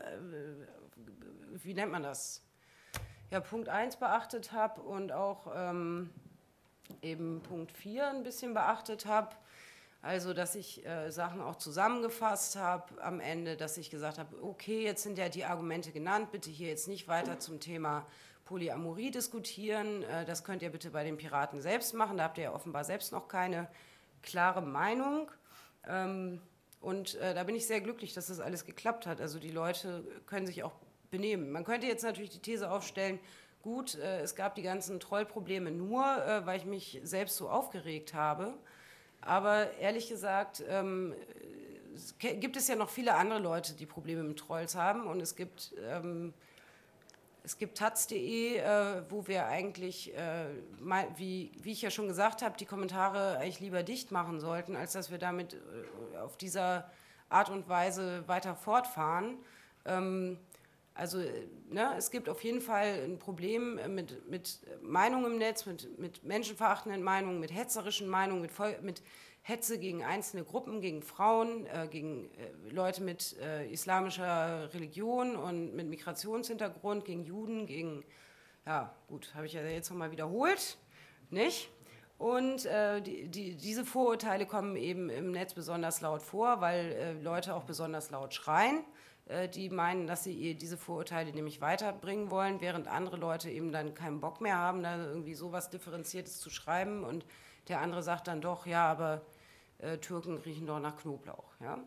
wie nennt man das? Ja, Punkt 1 beachtet habe und auch eben Punkt 4 ein bisschen beachtet habe. Also, dass ich Sachen auch zusammengefasst habe am Ende, dass ich gesagt habe, okay, jetzt sind ja die Argumente genannt, bitte hier jetzt nicht weiter zum Thema Polyamorie diskutieren, das könnt ihr bitte bei den Piraten selbst machen, da habt ihr ja offenbar selbst noch keine klare Meinung. Und da bin ich sehr glücklich, dass das alles geklappt hat. Also die Leute können sich auch benehmen. Man könnte jetzt natürlich die These aufstellen, gut, es gab die ganzen Trollprobleme nur, weil ich mich selbst so aufgeregt habe. Aber ehrlich gesagt gibt es ja noch viele andere Leute, die Probleme mit Trolls haben. Und es gibt taz.de, wo wir eigentlich, wie ich ja schon gesagt habe, die Kommentare eigentlich lieber dicht machen sollten, als dass wir damit auf dieser Art und Weise weiter fortfahren. Also es gibt auf jeden Fall ein Problem mit Meinungen im Netz, mit menschenverachtenden Meinungen, mit hetzerischen Meinungen, mit Hetze gegen einzelne Gruppen, gegen Frauen, gegen Leute mit islamischer Religion und mit Migrationshintergrund, gegen Juden, ja gut, habe ich ja jetzt nochmal wiederholt, nicht? Und diese Vorurteile kommen eben im Netz besonders laut vor, weil Leute auch besonders laut schreien. Die meinen, dass sie diese Vorurteile nämlich weiterbringen wollen, während andere Leute eben dann keinen Bock mehr haben, da irgendwie sowas Differenziertes zu schreiben. Und der andere sagt dann doch, ja, aber Türken riechen doch nach Knoblauch. Ja?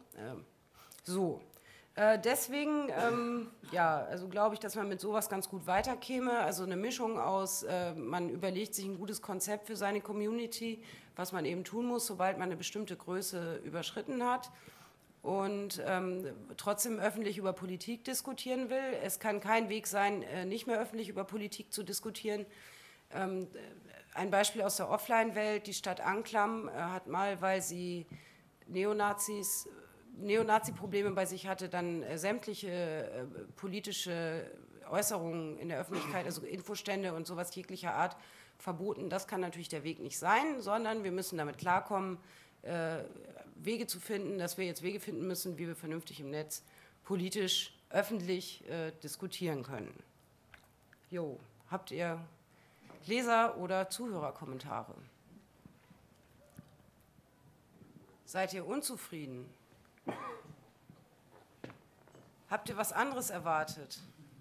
Deswegen, also glaube ich, dass man mit sowas ganz gut weiterkäme. Also eine Mischung aus, man überlegt sich ein gutes Konzept für seine Community, was man eben tun muss, sobald man eine bestimmte Größe überschritten hat. Und trotzdem öffentlich über Politik diskutieren will. Es kann kein Weg sein, nicht mehr öffentlich über Politik zu diskutieren. Ein Beispiel aus der Offline-Welt, die Stadt Anklam hat mal, weil sie Neonazi-Probleme bei sich hatte, dann sämtliche politische Äußerungen in der Öffentlichkeit, also Infostände und sowas jeglicher Art, verboten. Das kann natürlich der Weg nicht sein, sondern wir müssen damit klarkommen, Wege zu finden, dass wir jetzt Wege finden müssen, wie wir vernünftig im Netz politisch, öffentlich diskutieren können. Jo. Habt ihr Leser- oder Zuhörerkommentare? Seid ihr unzufrieden? Habt ihr was anderes erwartet?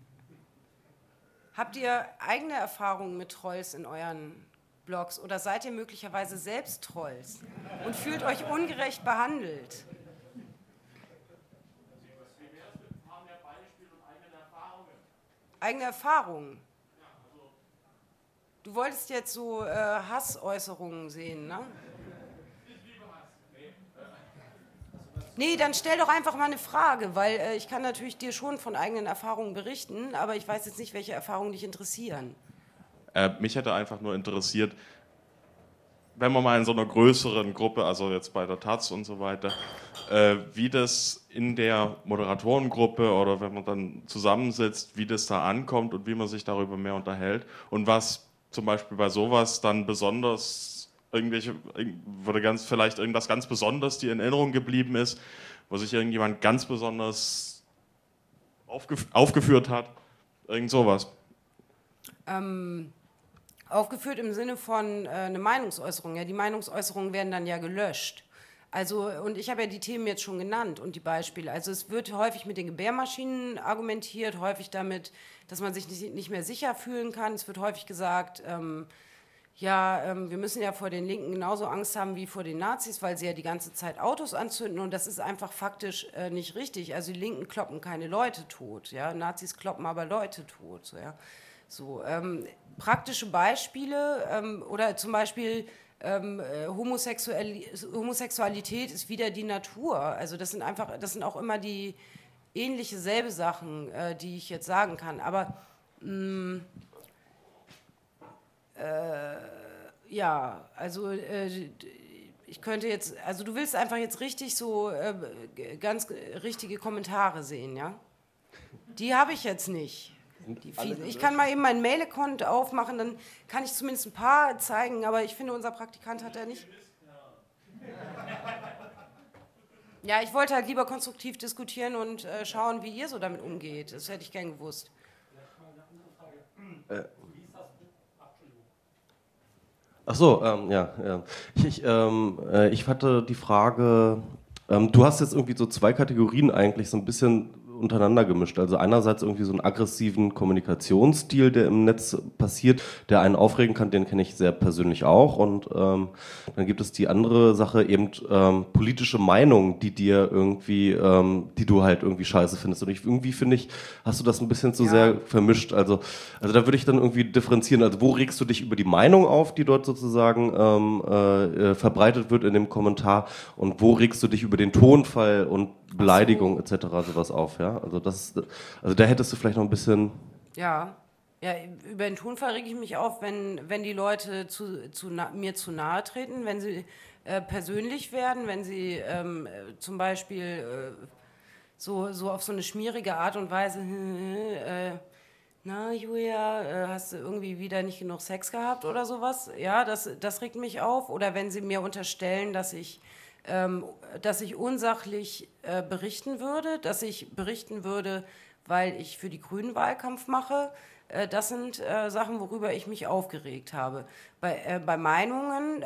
Habt ihr eigene Erfahrungen mit Trolls in euren Blogs oder seid ihr möglicherweise selbst Trolls und fühlt euch ungerecht behandelt? Eigene Erfahrungen? Du wolltest jetzt so Hassäußerungen sehen, ne? Nee, dann stell doch einfach mal eine Frage, weil ich kann natürlich dir schon von eigenen Erfahrungen berichten, aber ich weiß jetzt nicht, welche Erfahrungen dich interessieren.
Mich hätte einfach nur interessiert, wenn man mal in so einer größeren Gruppe, also jetzt bei der Taz und so weiter, wie das in der Moderatorengruppe oder wenn man dann zusammensitzt, wie das da ankommt und wie man sich darüber mehr unterhält und was zum Beispiel bei sowas dann besonders vielleicht irgendwas ganz Besonderes, die in Erinnerung geblieben ist, wo sich irgendjemand ganz besonders aufgeführt hat, irgend sowas.
Aufgeführt im Sinne von eine Meinungsäußerung. Ja, die Meinungsäußerungen werden dann ja gelöscht. Also, und ich habe ja die Themen jetzt schon genannt und die Beispiele. Also es wird häufig mit den Gebärmaschinen argumentiert, häufig damit, dass man sich nicht mehr sicher fühlen kann. Es wird häufig gesagt, wir müssen ja vor den Linken genauso Angst haben wie vor den Nazis, weil sie ja die ganze Zeit Autos anzünden und das ist einfach faktisch nicht richtig. Also die Linken kloppen keine Leute tot, ja? Nazis kloppen aber Leute tot. So, ja? So, praktische Beispiele oder zum Beispiel Homosexualität ist wieder die Natur. Also das sind auch immer die ähnliche selbe Sachen, die ich jetzt sagen kann. Aber ich könnte jetzt, also du willst einfach jetzt richtig so ganz richtige Kommentare sehen, ja? Die habe ich jetzt nicht. Ich kann mal eben meinen Mail-Account aufmachen, dann kann ich zumindest ein paar zeigen, aber ich finde, unser Praktikant hat ja nicht... Ja, ich wollte halt lieber konstruktiv diskutieren und schauen, wie ihr so damit umgeht. Das hätte ich gern gewusst.
Ach so, ja. Ich hatte die Frage, du hast jetzt irgendwie so zwei Kategorien eigentlich so ein bisschen untereinander gemischt. Also einerseits irgendwie so einen aggressiven Kommunikationsstil, der im Netz passiert, der einen aufregen kann, den kenne ich sehr persönlich auch. Und dann gibt es die andere Sache, eben politische Meinungen, die dir irgendwie, die du halt irgendwie scheiße findest. Und irgendwie finde ich, hast du das ein bisschen zu sehr vermischt. Also da würde ich dann irgendwie differenzieren. Also wo regst du dich über die Meinung auf, die dort sozusagen verbreitet wird in dem Kommentar? Und wo regst du dich über den Tonfall und Beleidigung etc. sowas auf, ja? Also da hättest du vielleicht noch ein bisschen...
Ja, über den Tonfall rege ich mich auf, wenn die Leute mir zu nahe treten, wenn sie persönlich werden, wenn sie zum Beispiel so auf so eine schmierige Art und Weise na Julia, hast du irgendwie wieder nicht genug Sex gehabt oder sowas? Ja, das regt mich auf. Oder wenn sie mir unterstellen, dass ich unsachlich berichten würde, weil ich für die Grünen Wahlkampf mache. Das sind Sachen, worüber ich mich aufgeregt habe. Bei Meinungen,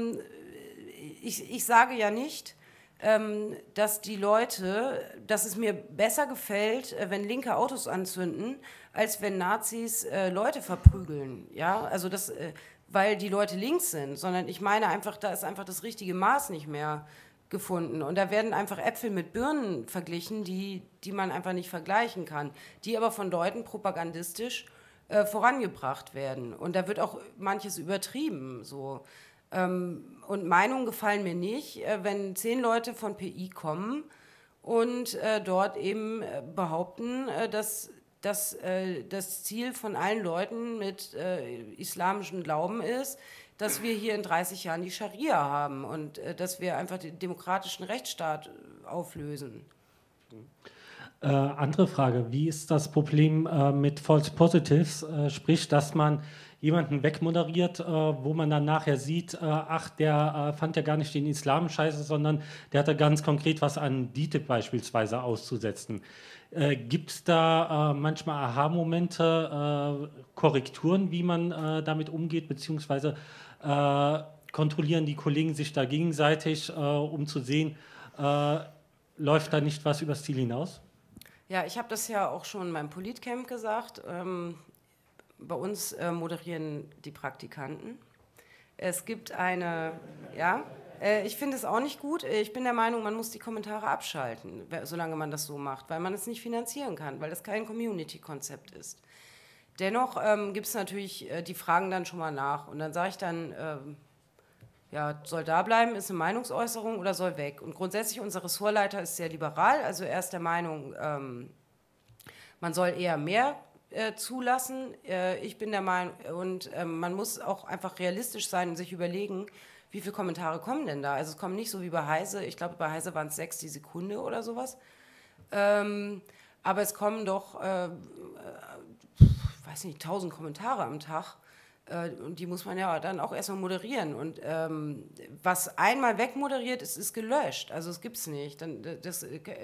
ich sage ja nicht, dass es mir besser gefällt, wenn Linke Autos anzünden, als wenn Nazis Leute verprügeln. Ja, also weil die Leute links sind, sondern ich meine einfach, da ist einfach das richtige Maß nicht mehr gefunden. Und da werden einfach Äpfel mit Birnen verglichen, die man einfach nicht vergleichen kann, die aber von Leuten propagandistisch vorangebracht werden. Und da wird auch manches übertrieben. So. Und Meinungen gefallen mir nicht, wenn 10 Leute von PI kommen und dort eben behaupten, dass das Ziel von allen Leuten mit islamischem Glauben ist, dass wir hier in 30 Jahren die Scharia haben und dass wir einfach den demokratischen Rechtsstaat auflösen.
Andere Frage, wie ist das Problem mit False Positives, sprich, dass man jemanden wegmoderiert, wo man dann nachher sieht, ach, der fand ja gar nicht den Islam scheiße, sondern der hatte ganz konkret was an DITIB beispielsweise auszusetzen. Gibt es da manchmal Aha-Momente, Korrekturen, wie man damit umgeht, beziehungsweise kontrollieren die Kollegen sich da gegenseitig, um zu sehen, läuft da nicht was übers Ziel hinaus?
Ja, ich habe das ja auch schon beim Politcamp gesagt. Bei uns moderieren die Praktikanten. Es gibt ich finde es auch nicht gut. Ich bin der Meinung, man muss die Kommentare abschalten, solange man das so macht, weil man es nicht finanzieren kann, weil das kein Community-Konzept ist. Dennoch gibt es natürlich, die fragen dann schon mal nach und dann sage ich dann, soll da bleiben, ist eine Meinungsäußerung oder soll weg? Und grundsätzlich, unser Ressortleiter ist sehr liberal, also er ist der Meinung, man soll eher mehr zulassen. Ich bin der Meinung, und man muss auch einfach realistisch sein und sich überlegen, wie viele Kommentare kommen denn da? Also es kommen nicht so wie bei Heise, ich glaube bei Heise waren es 6 die Sekunde oder sowas. Aber es kommen doch, weiß nicht, 1000 Kommentare am Tag. Und die muss man ja dann auch erstmal moderieren. Und was einmal wegmoderiert ist, ist gelöscht. Also es gibt es nicht. Das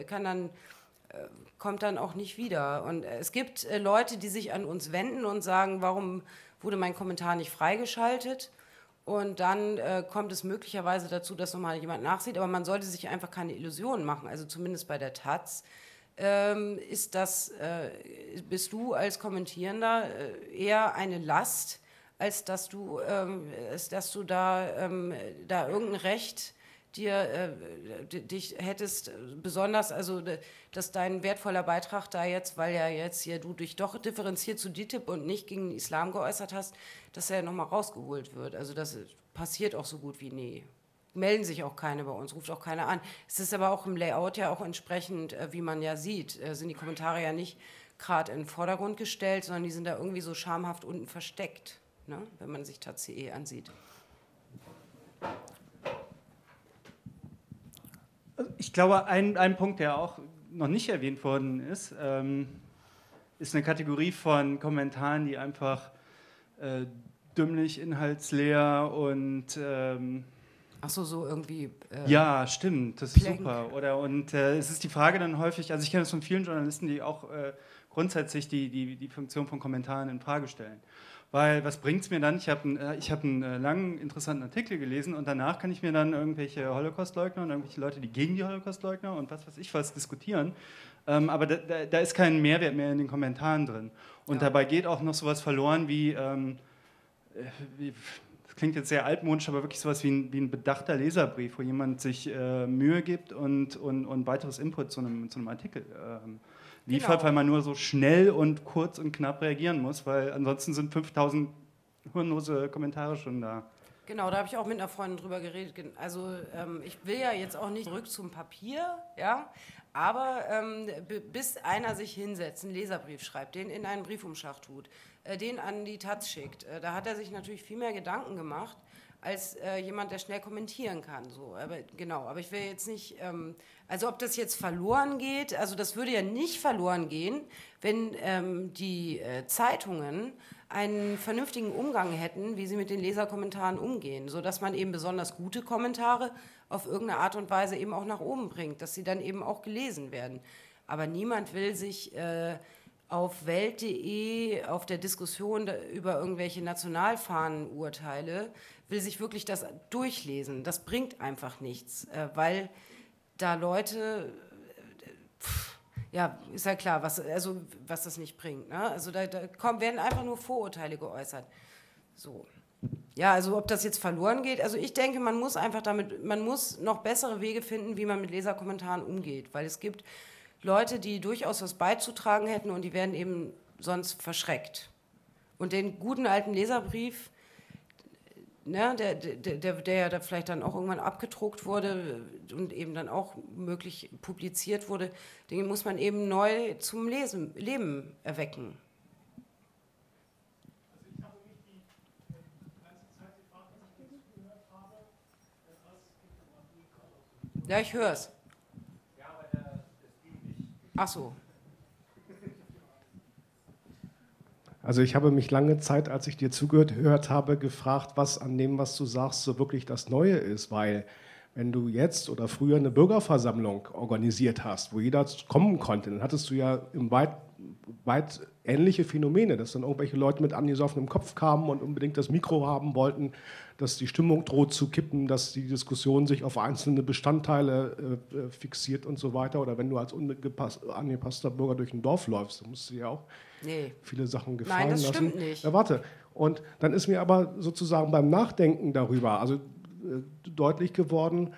kommt dann auch nicht wieder. Und es gibt Leute, die sich an uns wenden und sagen, warum wurde mein Kommentar nicht freigeschaltet? Und dann kommt es möglicherweise dazu, dass nochmal jemand nachsieht. Aber man sollte sich einfach keine Illusionen machen. Also zumindest bei der Taz bist du als Kommentierender eher eine Last, als dass du da irgendein Recht dich hättest, besonders, also dass dein wertvoller Beitrag da jetzt, weil ja jetzt hier du dich doch differenziert zu DITIB und nicht gegen den Islam geäußert hast, dass er nochmal rausgeholt wird. Also das passiert auch so gut wie nie. Melden sich auch keine bei uns, ruft auch keiner an. Es ist aber auch im Layout ja auch entsprechend, wie man ja sieht, sind die Kommentare ja nicht gerade in den Vordergrund gestellt, sondern die sind da irgendwie so schamhaft unten versteckt. Ne, wenn man sich Taz.de ansieht.
Ich glaube, ein Punkt, der auch noch nicht erwähnt worden ist, ist eine Kategorie von Kommentaren, die einfach dümmlich, inhaltsleer und
ach so irgendwie.
Ja, stimmt, das ist
Plank.
super. Und es ist die Frage dann häufig, also ich kenne das von vielen Journalisten, die auch grundsätzlich die Funktion von Kommentaren in Frage stellen. Weil, was bringt es mir dann? Ich habe einen langen, interessanten Artikel gelesen und danach kann ich mir dann irgendwelche Holocaustleugner und irgendwelche Leute, die gegen die Holocaustleugner und was weiß ich was diskutieren. Aber da ist kein Mehrwert mehr in den Kommentaren drin. Und dabei geht auch noch sowas verloren wie das klingt jetzt sehr altmodisch, aber wirklich sowas wie ein bedachter Leserbrief, wo jemand sich Mühe gibt und weiteres Input zu einem Artikel liefert, genau. Weil man nur so schnell und kurz und knapp reagieren muss, weil ansonsten sind 5000 hirnlose Kommentare schon da.
Genau, da habe ich auch mit einer Freundin drüber geredet. Also ich will ja jetzt auch nicht zurück zum Papier, ja, aber bis einer sich hinsetzt, einen Leserbrief schreibt, den in einen Briefumschlag tut, den an die Taz schickt, da hat er sich natürlich viel mehr Gedanken gemacht, als jemand, der schnell kommentieren kann. So. Aber ich will jetzt nicht, also ob das jetzt verloren geht, also das würde ja nicht verloren gehen, wenn die Zeitungen einen vernünftigen Umgang hätten, wie sie mit den Leserkommentaren umgehen, sodass man eben besonders gute Kommentare auf irgendeine Art und Weise eben auch nach oben bringt, dass sie dann eben auch gelesen werden. Aber niemand will sich auf Welt.de, auf der Diskussion über irgendwelche Nationalfahnenurteile, will sich wirklich das durchlesen. Das bringt einfach nichts, weil da Leute, ja, ist ja klar, was das nicht bringt. Ne? Also da werden einfach nur Vorurteile geäußert. So. Ja, also ob das jetzt verloren geht, also ich denke, man muss noch bessere Wege finden, wie man mit Leserkommentaren umgeht, weil es gibt Leute, die durchaus was beizutragen hätten und die werden eben sonst verschreckt. Und den guten alten Leserbrief, ne, der ja da vielleicht dann auch irgendwann abgedruckt wurde und eben dann auch möglich publiziert wurde, den muss man eben neu zum Leben erwecken.
Also ich habe mich die ganze Zeit gefragt, was ich jetzt gehört habe,
Ja, ich höre es.
Ja, aber es ging nicht
Ach so.
Also ich habe mich lange Zeit, als ich dir zugehört habe, gefragt, was an dem, was du sagst, so wirklich das Neue ist, weil wenn du jetzt oder früher eine Bürgerversammlung organisiert hast, wo jeder kommen konnte, dann hattest du ja im weit ähnliche Phänomene, dass dann irgendwelche Leute mit angesoffenem Kopf kamen und unbedingt das Mikro haben wollten, dass die Stimmung droht zu kippen, dass die Diskussion sich auf einzelne Bestandteile fixiert und so weiter. Oder wenn du als angepasster Bürger durch ein Dorf läufst, dann musst du ja auch viele Sachen gefallen lassen.
Nein, das stimmt nicht.
Ja, warte. Und dann ist mir aber sozusagen beim Nachdenken darüber, also deutlich geworden,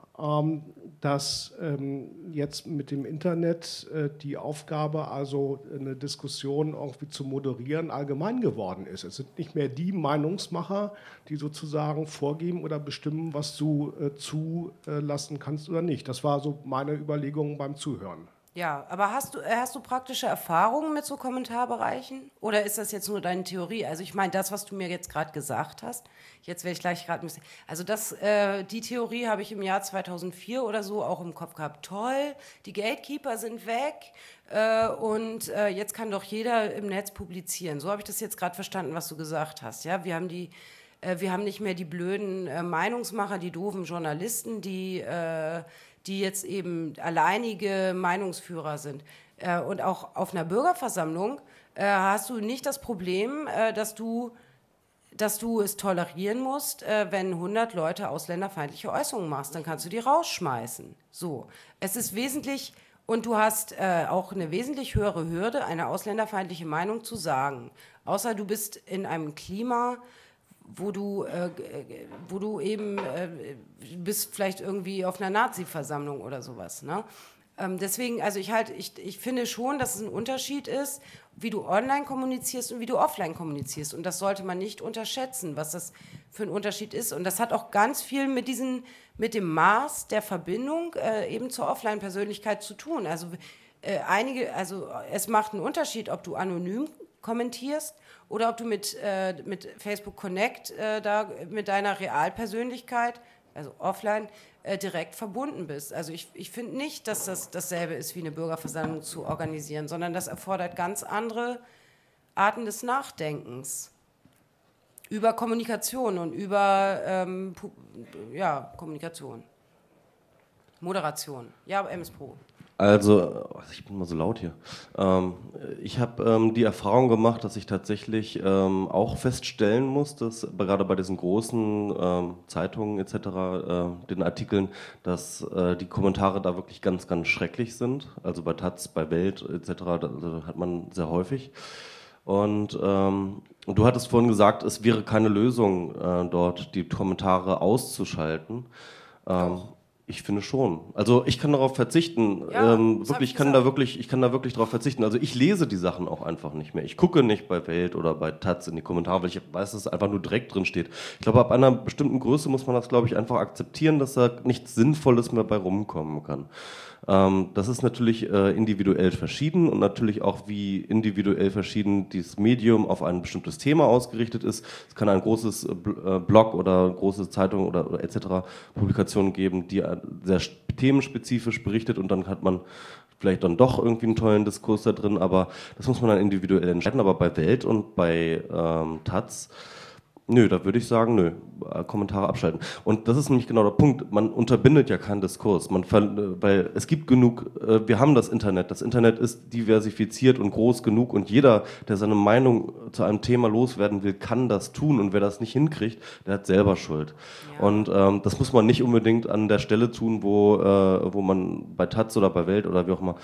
dass jetzt mit dem Internet die Aufgabe, also eine Diskussion irgendwie zu moderieren, allgemein geworden ist. Es sind nicht mehr die Meinungsmacher, die sozusagen vorgeben oder bestimmen, was du zulassen kannst oder nicht. Das war so meine Überlegung beim Zuhören.
Ja, aber hast du praktische Erfahrungen mit so Kommentarbereichen? Oder ist das jetzt nur deine Theorie? Also ich meine, das, was du mir jetzt gerade gesagt hast, jetzt werde ich gleich gerade ein bisschen... Also die Theorie habe ich im Jahr 2004 oder so auch im Kopf gehabt. Toll, die Gatekeeper sind weg und jetzt kann doch jeder im Netz publizieren. So habe ich das jetzt gerade verstanden, was du gesagt hast. Ja, wir haben nicht mehr die blöden Meinungsmacher, die doofen Journalisten, die jetzt eben alleinige Meinungsführer sind. Und auch auf einer Bürgerversammlung hast du nicht das Problem, dass du es tolerieren musst, wenn 100 Leute ausländerfeindliche Äußerungen machst, dann kannst du die rausschmeißen. So. Es ist wesentlich, und du hast auch eine wesentlich höhere Hürde, eine ausländerfeindliche Meinung zu sagen. Außer du bist in einem Klima, wo du eben bist vielleicht irgendwie auf einer Nazi-Versammlung oder sowas. Ne? Deswegen, also ich finde schon, dass es ein Unterschied ist, wie du online kommunizierst und wie du offline kommunizierst. Und das sollte man nicht unterschätzen, was das für ein Unterschied ist. Und das hat auch ganz viel mit dem Maß der Verbindung eben zur Offline-Persönlichkeit zu tun. Also es macht einen Unterschied, ob du anonym kommentierst oder ob du mit Facebook Connect da mit deiner Realpersönlichkeit, also offline, direkt verbunden bist. Also ich finde nicht, dass das dasselbe ist, wie eine Bürgerversammlung zu organisieren, sondern das erfordert ganz andere Arten des Nachdenkens über Kommunikation und über Kommunikation. Moderation. Ja, MS Pro.
Also, ich bin mal so laut hier. Ich habe die Erfahrung gemacht, dass ich tatsächlich auch feststellen muss, dass gerade bei diesen großen Zeitungen etc., den Artikeln, dass die Kommentare da wirklich ganz, ganz schrecklich sind. Also bei Taz, bei Welt etc., da hat man sehr häufig. Und du hattest vorhin gesagt, es wäre keine Lösung, dort die Kommentare auszuschalten. Ich finde schon. Also ich kann darauf verzichten.
Ja,
ich kann da wirklich darauf verzichten. Also ich lese die Sachen auch einfach nicht mehr. Ich gucke nicht bei Welt oder bei Taz in die Kommentare, weil ich weiß, dass es einfach nur direkt drin steht. Ich glaube, ab einer bestimmten Größe muss man das, glaube ich, einfach akzeptieren, dass da nichts Sinnvolles mehr bei rumkommen kann. Das ist natürlich individuell verschieden und natürlich auch, wie individuell verschieden dieses Medium auf ein bestimmtes Thema ausgerichtet ist. Es kann ein großes Blog oder große Zeitung oder etc. Publikationen geben, die sehr themenspezifisch berichtet und dann hat man vielleicht dann doch irgendwie einen tollen Diskurs da drin, aber das muss man dann individuell entscheiden. Aber bei Welt und bei Taz, nö, da würde ich sagen, Kommentare abschalten. Und das ist nämlich genau der Punkt, man unterbindet ja keinen Diskurs, weil es gibt genug, wir haben das Internet ist diversifiziert und groß genug und jeder, der seine Meinung zu einem Thema loswerden will, kann das tun und wer das nicht hinkriegt, der hat selber Schuld. Ja. Und das muss man nicht unbedingt an der Stelle tun, wo man bei Taz oder bei Welt oder wie auch immer,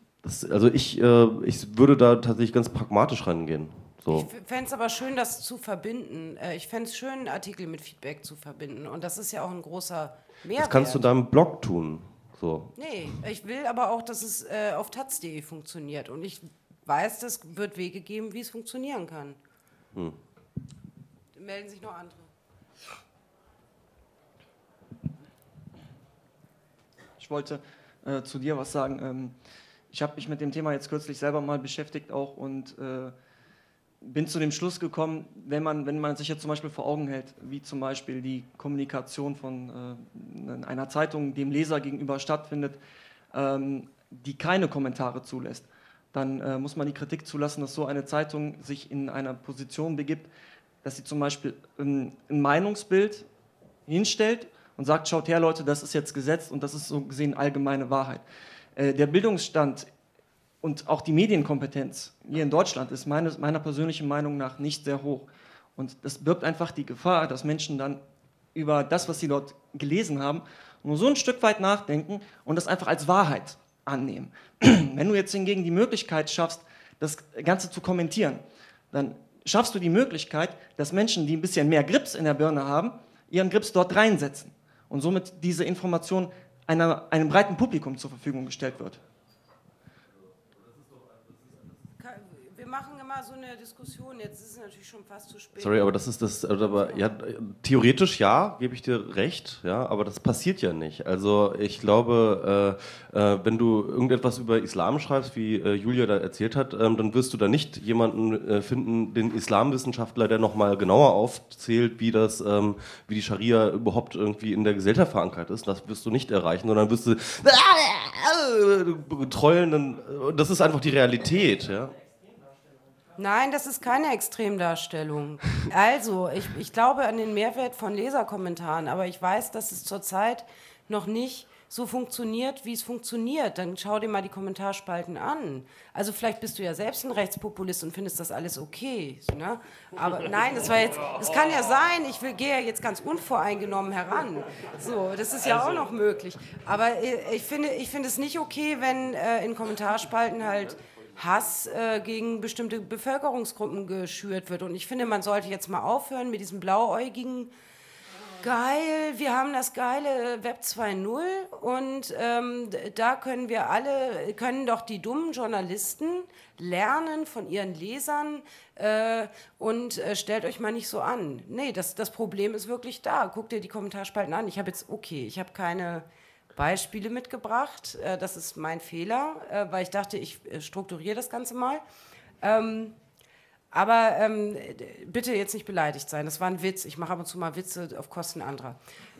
ich würde da tatsächlich ganz pragmatisch rangehen. So.
Ich fände es aber schön, das zu verbinden. Ich fände es schön, einen Artikel mit Feedback zu verbinden. Und das ist ja auch ein großer Mehrwert.
Das kannst du deinem Blog tun. So.
Nee, ich will aber auch, dass es auf taz.de funktioniert. Und ich weiß, es wird Wege geben, wie es funktionieren kann. Melden sich noch andere.
Ich wollte zu dir was sagen. Ich habe mich mit dem Thema jetzt kürzlich selber mal beschäftigt auch und bin zu dem Schluss gekommen, wenn man sich jetzt zum Beispiel vor Augen hält, wie zum Beispiel die Kommunikation von einer Zeitung dem Leser gegenüber stattfindet, die keine Kommentare zulässt, dann muss man die Kritik zulassen, dass so eine Zeitung sich in einer Position begibt, dass sie zum Beispiel ein Meinungsbild hinstellt und sagt, schaut her Leute, das ist jetzt Gesetz und das ist so gesehen allgemeine Wahrheit. Der Bildungsstand und auch die Medienkompetenz hier in Deutschland ist meiner persönlichen Meinung nach nicht sehr hoch. Und das birgt einfach die Gefahr, dass Menschen dann über das, was sie dort gelesen haben, nur so ein Stück weit nachdenken und das einfach als Wahrheit annehmen. Wenn du jetzt hingegen die Möglichkeit schaffst, das Ganze zu kommentieren, dann schaffst du die Möglichkeit, dass Menschen, die ein bisschen mehr Grips in der Birne haben, ihren Grips dort reinsetzen und somit diese Information einem breiten Publikum zur Verfügung gestellt wird.
Wir machen immer so eine Diskussion, jetzt ist es natürlich schon fast zu spät.
Sorry, aber das ist das, aber ja, theoretisch ja, gebe ich dir recht, ja, aber das passiert ja nicht. Also ich glaube, wenn du irgendetwas über Islam schreibst, wie Julia da erzählt hat, dann wirst du da nicht jemanden finden, den Islamwissenschaftler, der nochmal genauer aufzählt, wie die Scharia überhaupt irgendwie in der Gesellschaft verankert ist. Das wirst du nicht erreichen, sondern wirst du trollen, das ist einfach die Realität, ja.
Nein, das ist keine Extremdarstellung. Also, ich glaube an den Mehrwert von Leserkommentaren, aber ich weiß, dass es zurzeit noch nicht so funktioniert, wie es funktioniert. Dann schau dir mal die Kommentarspalten an. Also vielleicht bist du ja selbst ein Rechtspopulist und findest das alles okay. Ne? Aber nein, das kann ja sein, gehe ja jetzt ganz unvoreingenommen heran. So, das ist ja auch noch möglich. Aber ich finde es nicht okay, wenn in Kommentarspalten halt Hass gegen bestimmte Bevölkerungsgruppen geschürt wird. Und ich finde, man sollte jetzt mal aufhören mit diesem blauäugigen, geil, wir haben das geile Web 2.0 und da können doch die dummen Journalisten lernen von ihren Lesern und stellt euch mal nicht so an. Nee, das Problem ist wirklich da. Guckt dir die Kommentarspalten an. Ich habe keine Beispiele mitgebracht. Das ist mein Fehler, weil ich dachte, ich strukturiere das Ganze mal. Aber bitte jetzt nicht beleidigt sein. Das war ein Witz. Ich mache ab und zu mal Witze auf Kosten anderer.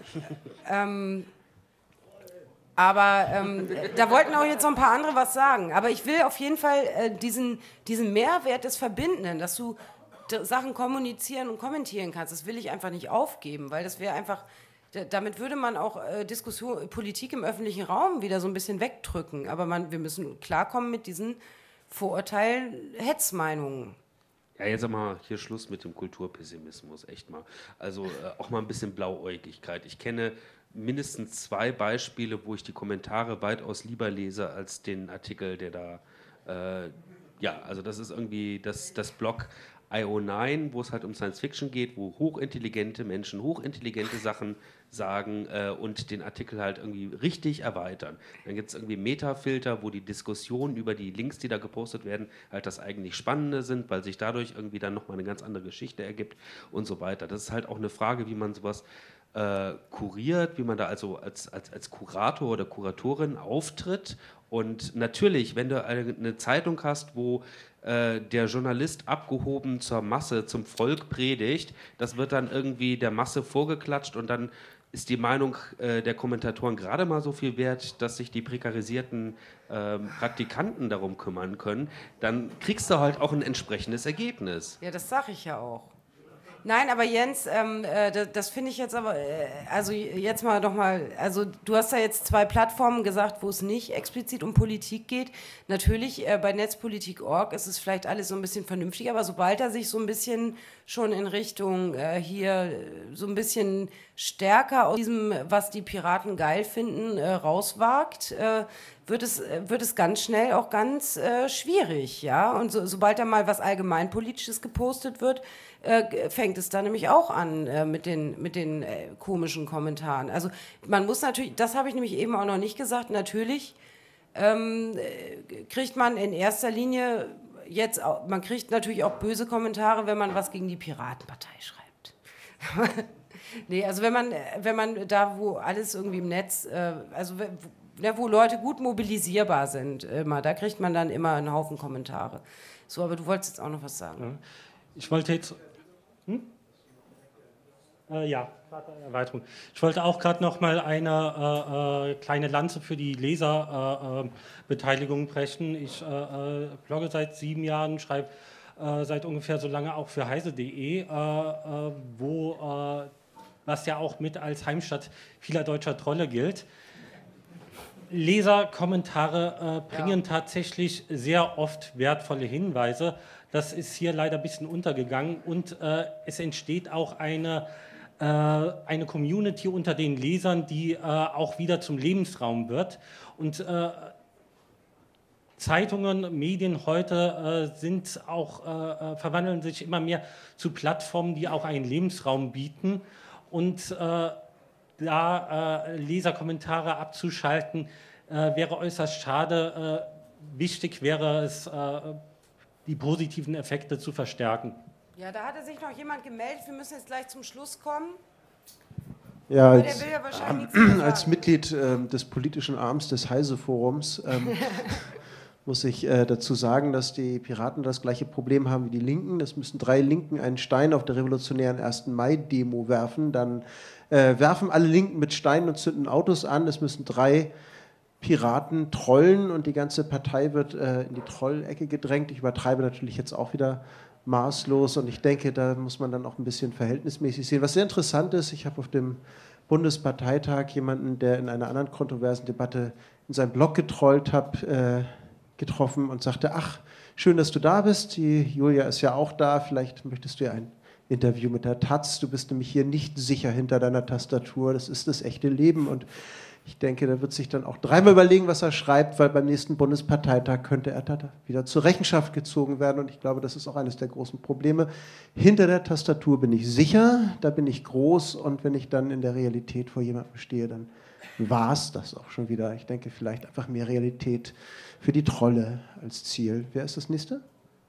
Da wollten auch jetzt noch ein paar andere was sagen. Aber ich will auf jeden Fall diesen Mehrwert des Verbindenden, dass du Sachen kommunizieren und kommentieren kannst, das will ich einfach nicht aufgeben, weil das wäre einfach... Damit würde man auch Politik im öffentlichen Raum wieder so ein bisschen wegdrücken. Aber wir müssen klarkommen mit diesen Vorurteilen, Hetzmeinungen.
Ja, jetzt mal hier Schluss mit dem Kulturpessimismus, echt mal. Also auch mal ein bisschen Blauäugigkeit. Ich kenne mindestens 2 Beispiele, wo ich die Kommentare weitaus lieber lese als den Artikel, der da... also das ist irgendwie das Blog IO9, wo es halt um Science Fiction geht, wo hochintelligente Menschen hochintelligente Sachen sagen und den Artikel halt irgendwie richtig erweitern. Dann gibt es irgendwie Metafilter, wo die Diskussionen über die Links, die da gepostet werden, halt das eigentlich Spannende sind, weil sich dadurch irgendwie dann nochmal eine ganz andere Geschichte ergibt und so weiter. Das ist halt auch eine Frage, wie man sowas kuriert, wie man da also als Kurator oder Kuratorin auftritt. Und natürlich, wenn du eine Zeitung hast, wo der Journalist abgehoben zur Masse, zum Volk predigt, das wird dann irgendwie der Masse vorgeklatscht und dann ist die Meinung der Kommentatoren gerade mal so viel wert, dass sich die prekarisierten Praktikanten darum kümmern können, dann kriegst du halt auch ein entsprechendes Ergebnis.
Ja, das sage ich ja auch. Nein, aber Jens, das finde ich jetzt aber, also jetzt mal doch mal, also du hast ja jetzt 2 Plattformen gesagt, wo es nicht explizit um Politik geht. Natürlich, bei Netzpolitik.org ist es vielleicht alles so ein bisschen vernünftig, aber sobald er sich so ein bisschen schon in Richtung hier so ein bisschen stärker aus diesem, was die Piraten geil finden, rauswagt, wird es ganz schnell auch ganz schwierig, ja. Und sobald da mal was Allgemeinpolitisches gepostet wird, fängt es dann nämlich auch an mit den komischen Kommentaren. Also man muss natürlich, das habe ich nämlich eben auch noch nicht gesagt, natürlich kriegt man in erster Linie jetzt, man kriegt natürlich auch böse Kommentare, wenn man was gegen die Piratenpartei schreibt. Nee, also wenn man da, wo alles irgendwie im Netz, wo Leute gut mobilisierbar sind, da kriegt man dann immer einen Haufen Kommentare. So, aber du wolltest jetzt auch noch was sagen.
Ich wollte jetzt... Ja, Erweiterung. Ich wollte auch gerade noch mal eine kleine Lanze für die Leserbeteiligung brechen. Ich blogge seit 7 Jahren, schreibe seit ungefähr so lange auch für heise.de, was ja auch mit als Heimstatt vieler deutscher Trolle gilt. Leserkommentare bringen tatsächlich sehr oft wertvolle Hinweise. Das ist hier leider ein bisschen untergegangen und es entsteht auch eine Community unter den Lesern, die auch wieder zum Lebensraum wird. Und Zeitungen, Medien heute sind auch, verwandeln sich immer mehr zu Plattformen, die auch einen Lebensraum bieten. Und da Leserkommentare abzuschalten, wäre äußerst schade. Wichtig wäre es, die positiven Effekte zu verstärken.
Ja, da hatte sich noch jemand gemeldet. Wir müssen jetzt gleich zum Schluss kommen.
Ja,
Aber der will ja wahrscheinlich nichts mehr
als
sagen.
Mitglied des politischen Arms des Heise-Forums muss ich dazu sagen, dass die Piraten das gleiche Problem haben wie die Linken. Es müssen 3 Linken einen Stein auf der revolutionären 1. Mai-Demo werfen. Dann werfen alle Linken mit Steinen und zünden Autos an. Es müssen 3 Piraten trollen und die ganze Partei wird in die Trollecke gedrängt. Ich übertreibe natürlich jetzt auch wieder maßlos und ich denke, da muss man dann auch ein bisschen verhältnismäßig sehen. Was sehr interessant ist, ich habe auf dem Bundesparteitag jemanden, der in einer anderen kontroversen Debatte in seinem Blog getrollt hat, getroffen und sagte, ach, schön, dass du da bist, die Julia ist ja auch da, vielleicht möchtest du ja ein Interview mit der Taz, du bist nämlich hier nicht sicher hinter deiner Tastatur, das ist das echte Leben und ich denke, der wird sich dann auch 3-mal überlegen, was er schreibt, weil beim nächsten Bundesparteitag könnte er da wieder zur Rechenschaft gezogen werden. Und ich glaube, das ist auch eines der großen Probleme. Hinter der Tastatur bin ich sicher, da bin ich groß. Und wenn ich dann in der Realität vor jemandem stehe, dann war es das auch schon wieder. Ich denke, vielleicht einfach mehr Realität für die Trolle als Ziel. Wer ist das Nächste?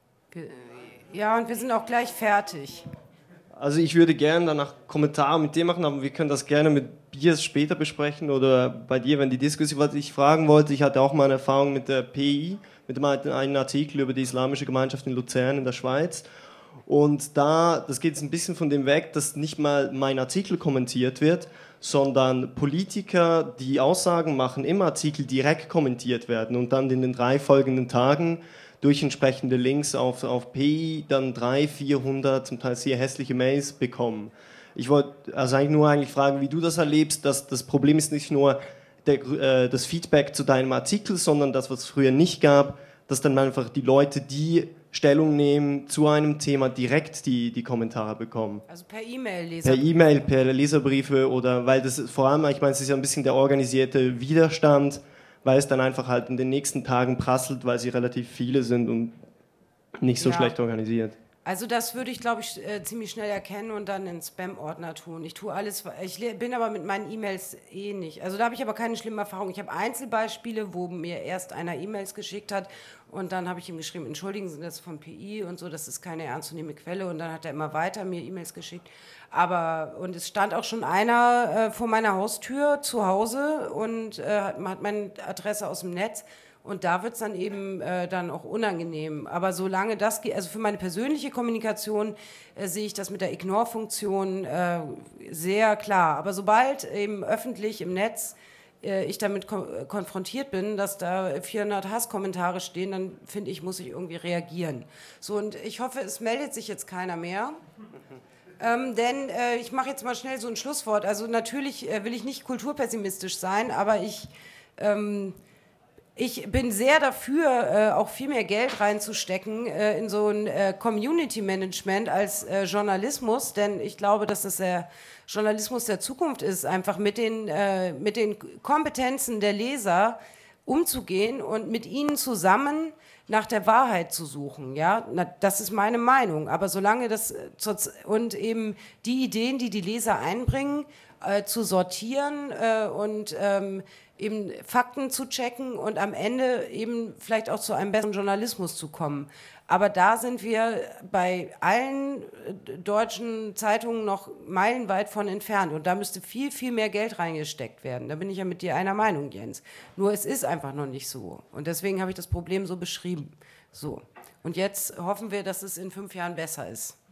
Ja, und wir sind auch gleich fertig.
Also ich würde gerne danach Kommentare mit dir machen, aber wir können das gerne mit Biers später besprechen oder bei dir, wenn die Diskussion, was ich fragen wollte, ich hatte auch mal eine Erfahrung mit der PI, mit einem Artikel über die islamische Gemeinschaft in Luzern in der Schweiz und das geht ein bisschen von dem weg, dass nicht mal mein Artikel kommentiert wird, sondern Politiker, die Aussagen machen im Artikel direkt kommentiert werden und dann in den 3 folgenden Tagen durch entsprechende Links auf PI dann 300, 400, zum Teil sehr hässliche Mails bekommen. Ich wollte also eigentlich nur fragen, wie du das erlebst, dass das Problem ist nicht nur das Feedback zu deinem Artikel, sondern das, was es früher nicht gab, dass dann einfach die Leute, die Stellung nehmen zu einem Thema, direkt die Kommentare bekommen.
Also per E-Mail,
Per E-Mail, per Leserbriefe oder, weil das vor allem, ich meine, es ist ja ein bisschen der organisierte Widerstand, weil es dann einfach halt in den nächsten Tagen prasselt, weil sie relativ viele sind und nicht so schlecht organisiert.
Also das würde ich, glaube ich, ziemlich schnell erkennen und dann in den Spam-Ordner tun. Ich tue alles, ich bin aber mit meinen E-Mails nicht. Also da habe ich aber keine schlimme Erfahrung. Ich habe Einzelbeispiele, wo mir erst einer E-Mails geschickt hat und dann habe ich ihm geschrieben, entschuldigen Sie, das ist vom PI und so, das ist keine ernstzunehmende Quelle und dann hat er immer weiter mir E-Mails geschickt. Und es stand auch schon einer vor meiner Haustür zu Hause und hat meine Adresse aus dem Netz. Und da wird es dann eben dann auch unangenehm. Aber solange das geht, also für meine persönliche Kommunikation sehe ich das mit der Ignore-Funktion sehr klar. Aber sobald eben öffentlich im Netz ich damit konfrontiert bin, dass da 400 Hasskommentare stehen, dann finde ich, muss ich irgendwie reagieren. So, und ich hoffe, es meldet sich jetzt keiner mehr. Denn ich mache jetzt mal schnell so ein Schlusswort. Also natürlich will ich nicht kulturpessimistisch sein, aber ich bin sehr dafür, auch viel mehr Geld reinzustecken in so ein Community Management als Journalismus, denn ich glaube, dass das der Journalismus der Zukunft ist, einfach mit den Kompetenzen der Leser umzugehen und mit ihnen zusammen nach der Wahrheit zu suchen. Ja? Das ist meine Meinung, aber solange das und eben die Ideen, die die Leser einbringen, zu sortieren und eben Fakten zu checken und am Ende eben vielleicht auch zu einem besseren Journalismus zu kommen. Aber da sind wir bei allen deutschen Zeitungen noch meilenweit von entfernt. Und da müsste viel, viel mehr Geld reingesteckt werden. Da bin ich ja mit dir einer Meinung, Jens. Nur es ist einfach noch nicht so. Und deswegen habe ich das Problem so beschrieben. So. Und jetzt hoffen wir, dass es in 5 Jahren besser ist.